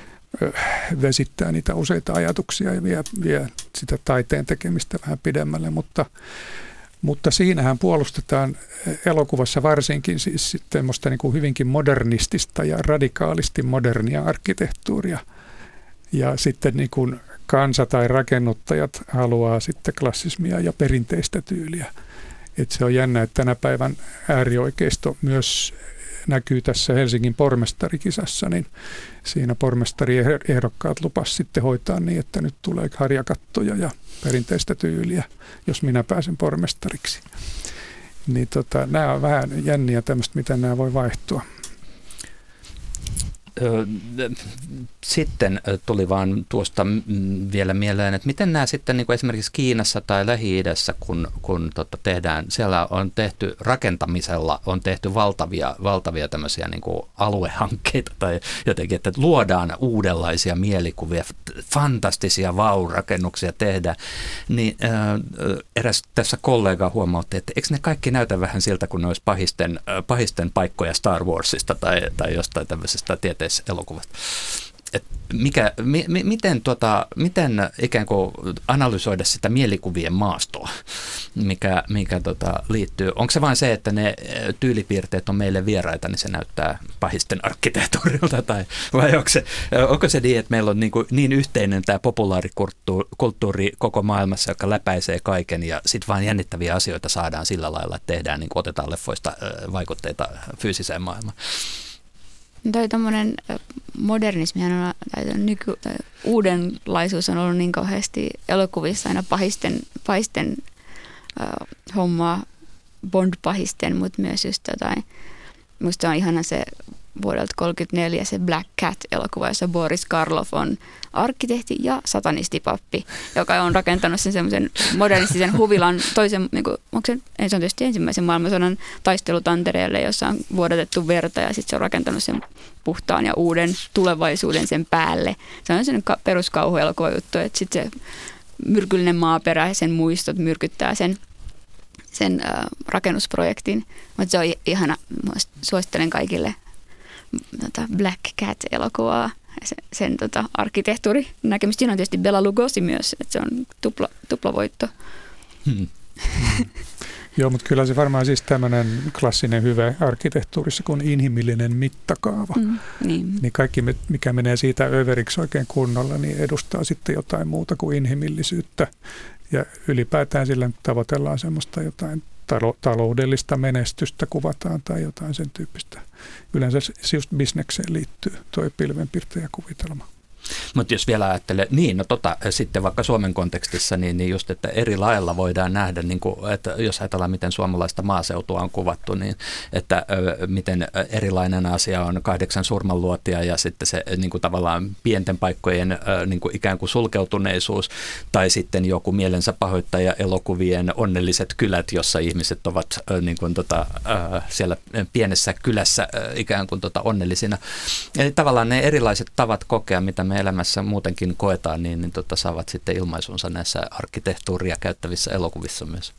vesittää niitä useita ajatuksia ja vie, vie sitä taiteen tekemistä vähän pidemmälle, mutta, mutta siinähän puolustetaan elokuvassa varsinkin siis semmoista niin kuin hyvinkin modernistista ja radikaalisti modernia arkkitehtuuria. Ja sitten niin kuin kansa tai rakennuttajat haluaa sitten klassismia ja perinteistä tyyliä. Et se on jännä, että tänä päivän äärioikeisto myös näkyy tässä Helsingin pormestarikisassa, niin siinä pormestariehdokkaat lupas sitten hoitaa niin, että nyt tulee harjakattoja ja perinteistä tyyliä, jos minä pääsen pormestariksi. Niin tota, nämä on vähän jänniä tämmöistä, miten nämä voi vaihtua. Sitten tuli vaan tuosta vielä mieleen, että miten nämä sitten niin kuin esimerkiksi Kiinassa tai Lähi-idässä, kun, kun tota tehdään, siellä on tehty rakentamisella, on tehty valtavia, valtavia tämmöisiä niin kuin aluehankkeita tai jotenkin, että luodaan uudenlaisia mielikuvia, fantastisia vau-rakennuksia tehdään, niin eräs tässä kollega huomautti, että eikö ne kaikki näytä vähän siltä, kun ne olisi pahisten, pahisten paikkoja Star Warsista tai, tai jostain tämmöisestä tieteellisestä elokuvasta. Et mikä, mi, mi, miten, tota, miten ikään kuin analysoida sitä mielikuvien maastoa, mikä, mikä tota, liittyy? Onko se vain se, että ne tyylipiirteet on meille vieraita, niin se näyttää pahisten arkkitehtuurilta? Tai, vai onko se, onko se niin, että meillä on niin, kuin, niin yhteinen tämä populaarikulttuuri koko maailmassa, joka läpäisee kaiken, ja sitten vain jännittäviä asioita saadaan sillä lailla, että tehdään, niin kuin otetaan leffoista vaikutteita fyysiseen maailmaan? Toi tommonen modernismihan on, tai nyky, tai uudenlaisuus on ollut niin kauheasti elokuvissa aina pahisten, pahisten äh, hommaa, Bond-pahisten, mutta myös just jotain, musta on ihana se vuodelta kolmekymmentäneljä se Black Cat-elokuva, jossa Boris Karloff on arkkitehti ja satanistipappi, joka on rakentanut sen semmoisen modernistisen huvilan toisen, niin kuin, onko se, se on tietysti ensimmäisen maailmansodan taistelutantereelle, jossa on vuodatettu verta ja sitten se on rakentanut sen puhtaan ja uuden tulevaisuuden sen päälle. Se on sellainen peruskauhuelokuva juttu, että sitten se myrkyllinen maaperä ja sen muistot myrkyttää sen sen äh, rakennusprojektin, mutta se on ihana. Suosittelen kaikille tota Black Cat-elokuvaa ja sen, sen tota, arkkitehtuuri näkemistä. Siinä on tietysti Bela Lugosi myös, että se on tupla, tuplavoitto. Hmm. Joo, mutta kyllä se varmaan siis tämmöinen klassinen hyve arkkitehtuurissa kuin inhimillinen mittakaava. Mm, niin. niin kaikki, mikä menee siitä överiksi oikein kunnolla, niin edustaa sitten jotain muuta kuin inhimillisyyttä. Ja ylipäätään sillä tavoitellaan semmoista jotain taloudellista menestystä kuvataan tai jotain sen tyyppistä. Yleensä se just bisnekseen liittyy tuo pilvenpiirtäjäkuvitelma. Mutta jos vielä ajattelee, niin no tota, sitten vaikka Suomen kontekstissa, niin, niin just, että eri lailla voidaan nähdä, niin kuin, että jos ajatellaan, miten suomalaista maaseutua on kuvattu, niin että ö, miten erilainen asia on kahdeksan surmanluotia ja sitten se niin kuin tavallaan pienten paikkojen ö, niin kuin ikään kuin sulkeutuneisuus tai sitten joku mielensä pahoittaja elokuvien onnelliset kylät, jossa ihmiset ovat ö, niin kuin tota, ö, siellä pienessä kylässä ö, ikään kuin tota onnellisina. Eli tavallaan ne erilaiset tavat kokea, mitä me elämässä muutenkin koetaan, niin, niin tota, saavat sitten ilmaisunsa näissä arkkitehtuuria käyttävissä elokuvissa myös.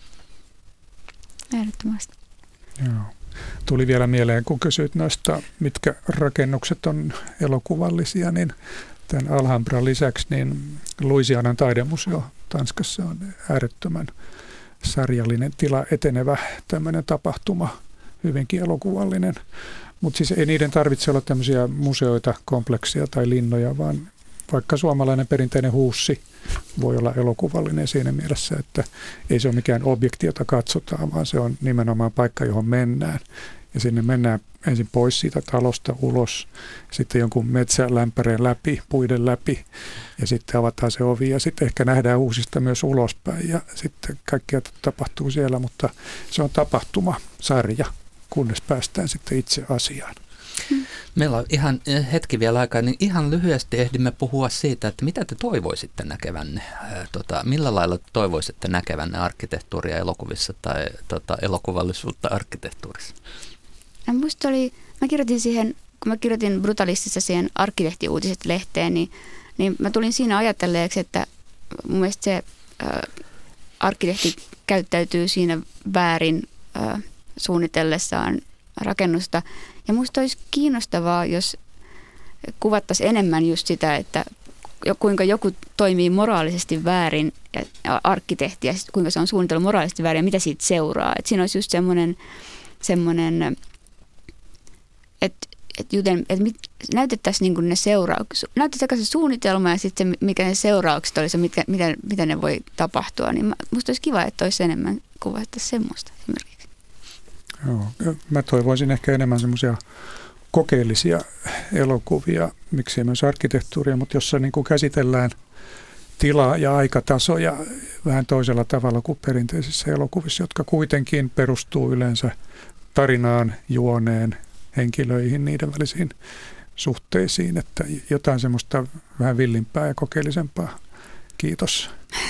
Ehdottomasti. Joo. Tuli vielä mieleen, kun kysyit noista, mitkä rakennukset on elokuvallisia, niin tämän Alhambran lisäksi niin Louisianan taidemuseo Tanskassa on äärettömän sarjallinen tila etenevä tämmöinen tapahtuma, hyvinkin elokuvallinen. Mutta siis ei niiden tarvitse olla tämmöisiä museoita, kompleksia tai linnoja, vaan vaikka suomalainen perinteinen huussi voi olla elokuvallinen siinä mielessä, että ei se ole mikään objekti, jota katsotaan, vaan se on nimenomaan paikka, johon mennään. Ja sinne mennään ensin pois siitä talosta ulos, sitten jonkun metsälämpäreen läpi, puiden läpi, ja sitten avataan se ovi, ja sitten ehkä nähdään uusista myös ulospäin, ja sitten kaikkea tapahtuu siellä, mutta se on tapahtuma, sarja, kunnes päästään sitten itse asiaan. Meillä on ihan hetki vielä aikaa, niin ihan lyhyesti ehdimme puhua siitä, että mitä te toivoisitte näkevänne, tota, millä lailla toivoisitte näkevänne arkkitehtuuria elokuvissa tai tota, elokuvallisuutta arkkitehtuurissa? No, musta oli, mä kirjoitin siihen, kun mä kirjoitin Brutalistissa siihen arkkitehtiuutiset-lehteen, niin, niin mä tulin siinä ajatelleeksi, että mun mielestä se äh, arkkitehti käyttäytyy siinä väärin äh, suunnitellessaan rakennusta. Ja musta olisi kiinnostavaa, jos kuvattaisiin enemmän just sitä, että kuinka joku toimii moraalisesti väärin ja arkkitehti ja kuinka se on suunnitellut moraalisesti väärin ja mitä siitä seuraa. Et siinä olisi just semmoinen, semmoinen että et et näytettäisiin niin ne seuraukset. Näytettäisiin se suunnitelma ja sitten se, mikä ne seuraukset olisi ja mitkä, mitä, mitä ne voi tapahtua. Niin musta olisi kiva, että olisi enemmän kuvattaisiin semmoista esimerkiksi. Joo, mä toivoisin ehkä enemmän semmoisia kokeellisia elokuvia, miksei myös arkkitehtuuria, mutta jossa niin kuin käsitellään tila- ja aikatasoja vähän toisella tavalla kuin perinteisissä elokuvissa, jotka kuitenkin perustuu yleensä tarinaan, juoneen, henkilöihin, niiden välisiin suhteisiin, että jotain semmoista vähän villimpää ja kokeellisempaa. Kiitos.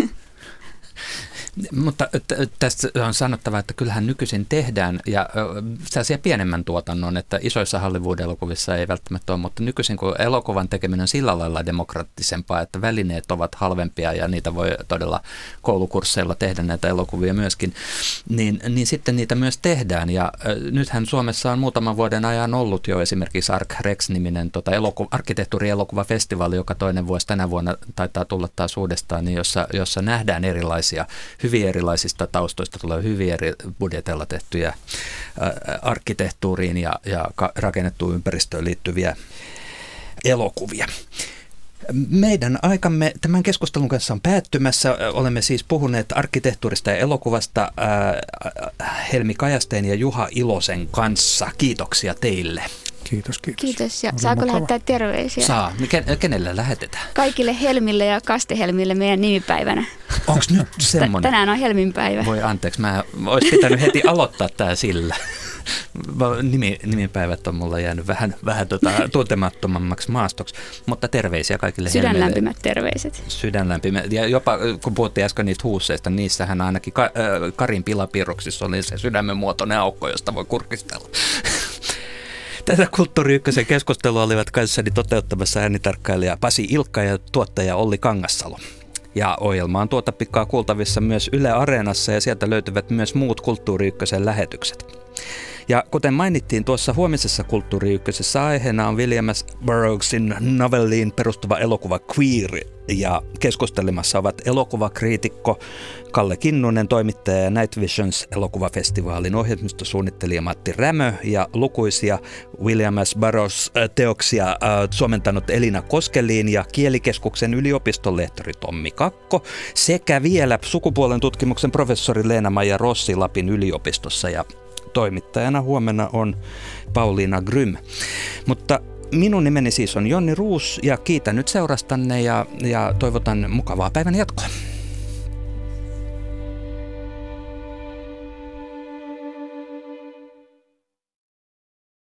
Mutta tästä on sanottava, että kyllähän nykyisin tehdään ja sellaisia pienemmän tuotannon, että isoissa Hollywood-elokuvissa ei välttämättä ole, mutta nykyisin kun elokuvan tekeminen on sillä lailla demokraattisempaa, että välineet ovat halvempia ja niitä voi todella koulukursseilla tehdä näitä elokuvia myöskin, niin, niin sitten niitä myös tehdään. Ja nythän Suomessa on muutaman vuoden ajan ollut jo esimerkiksi ArcRex-niminen tota eloku- arkkitehtuurielokuvafestivaali, joka toinen vuosi tänä vuonna taitaa tulla taas uudestaan, niin jossa, jossa nähdään erilaisia hyvin erilaisista taustoista tulee hyvin eri budjetilla tehtyjä arkkitehtuuriin ja, ja rakennettuun ympäristöön liittyviä elokuvia. Meidän aikamme tämän keskustelun kanssa on päättymässä. Olemme siis puhuneet arkkitehtuurista ja elokuvasta äh, Helmi Kajasteen ja Juha Ilosen kanssa. Kiitoksia teille. Kiitos, kiitos. Kiitos. Ja saako mukava. Lähettää terveisiä? Saa. Kenelle lähetetään? Kaikille Helmille ja Kaste-Helmille meidän nimipäivänä. Onko nyt semmoinen? Tänään on Helmin päivä. Voi anteeksi, mä olisi pitänyt heti aloittaa tää sillä. Nimi, nimipäivät on mulla jäänyt vähän, vähän tota, tuntemattomammaksi maastoksi, mutta terveisiä kaikille Helmille. Sydänlämpimät terveiset. Sydänlämpimät. Ja jopa kun puhuttiin äsken niitä huusseista, niissähän ainakin Ka- äh, Karin pilapiirroksissa oli se sydämen muotoinen aukko, josta voi kurkistella. Tätä Kulttuuri Ykkösen keskustelua olivat kanssani toteuttamassa äänitarkkailija Pasi Ilkka ja tuottaja Olli Kangassalo. Ja ohjelma on tuota pikkaa kuultavissa myös Yle Areenassa ja sieltä löytyvät myös muut Kulttuuri Ykkösen lähetykset. Ja kuten mainittiin tuossa huomisessa Kulttuuri Ykkösessä, aiheena on William S. Burroughsin novelliin perustuva elokuva Queer. Ja keskustelemassa ovat elokuvakriitikko Kalle Kinnunen, toimittaja ja Night Visions elokuvafestivaalin ohjelmistosuunnittelija Matti Rämö ja lukuisia William S. Burroughs-teoksia äh, suomentanut Elina Koskeliin ja Kielikeskuksen yliopiston lehtori Tommi Kakko sekä vielä sukupuolen tutkimuksen professori Leena-Maija Rossi Lapin yliopistossa ja toimittajana huomenna on Pauliina Grym. Mutta minun nimeni siis on Jonni Ruus ja kiitän nyt seurastanne ja, ja toivotan mukavaa päivän jatkoa.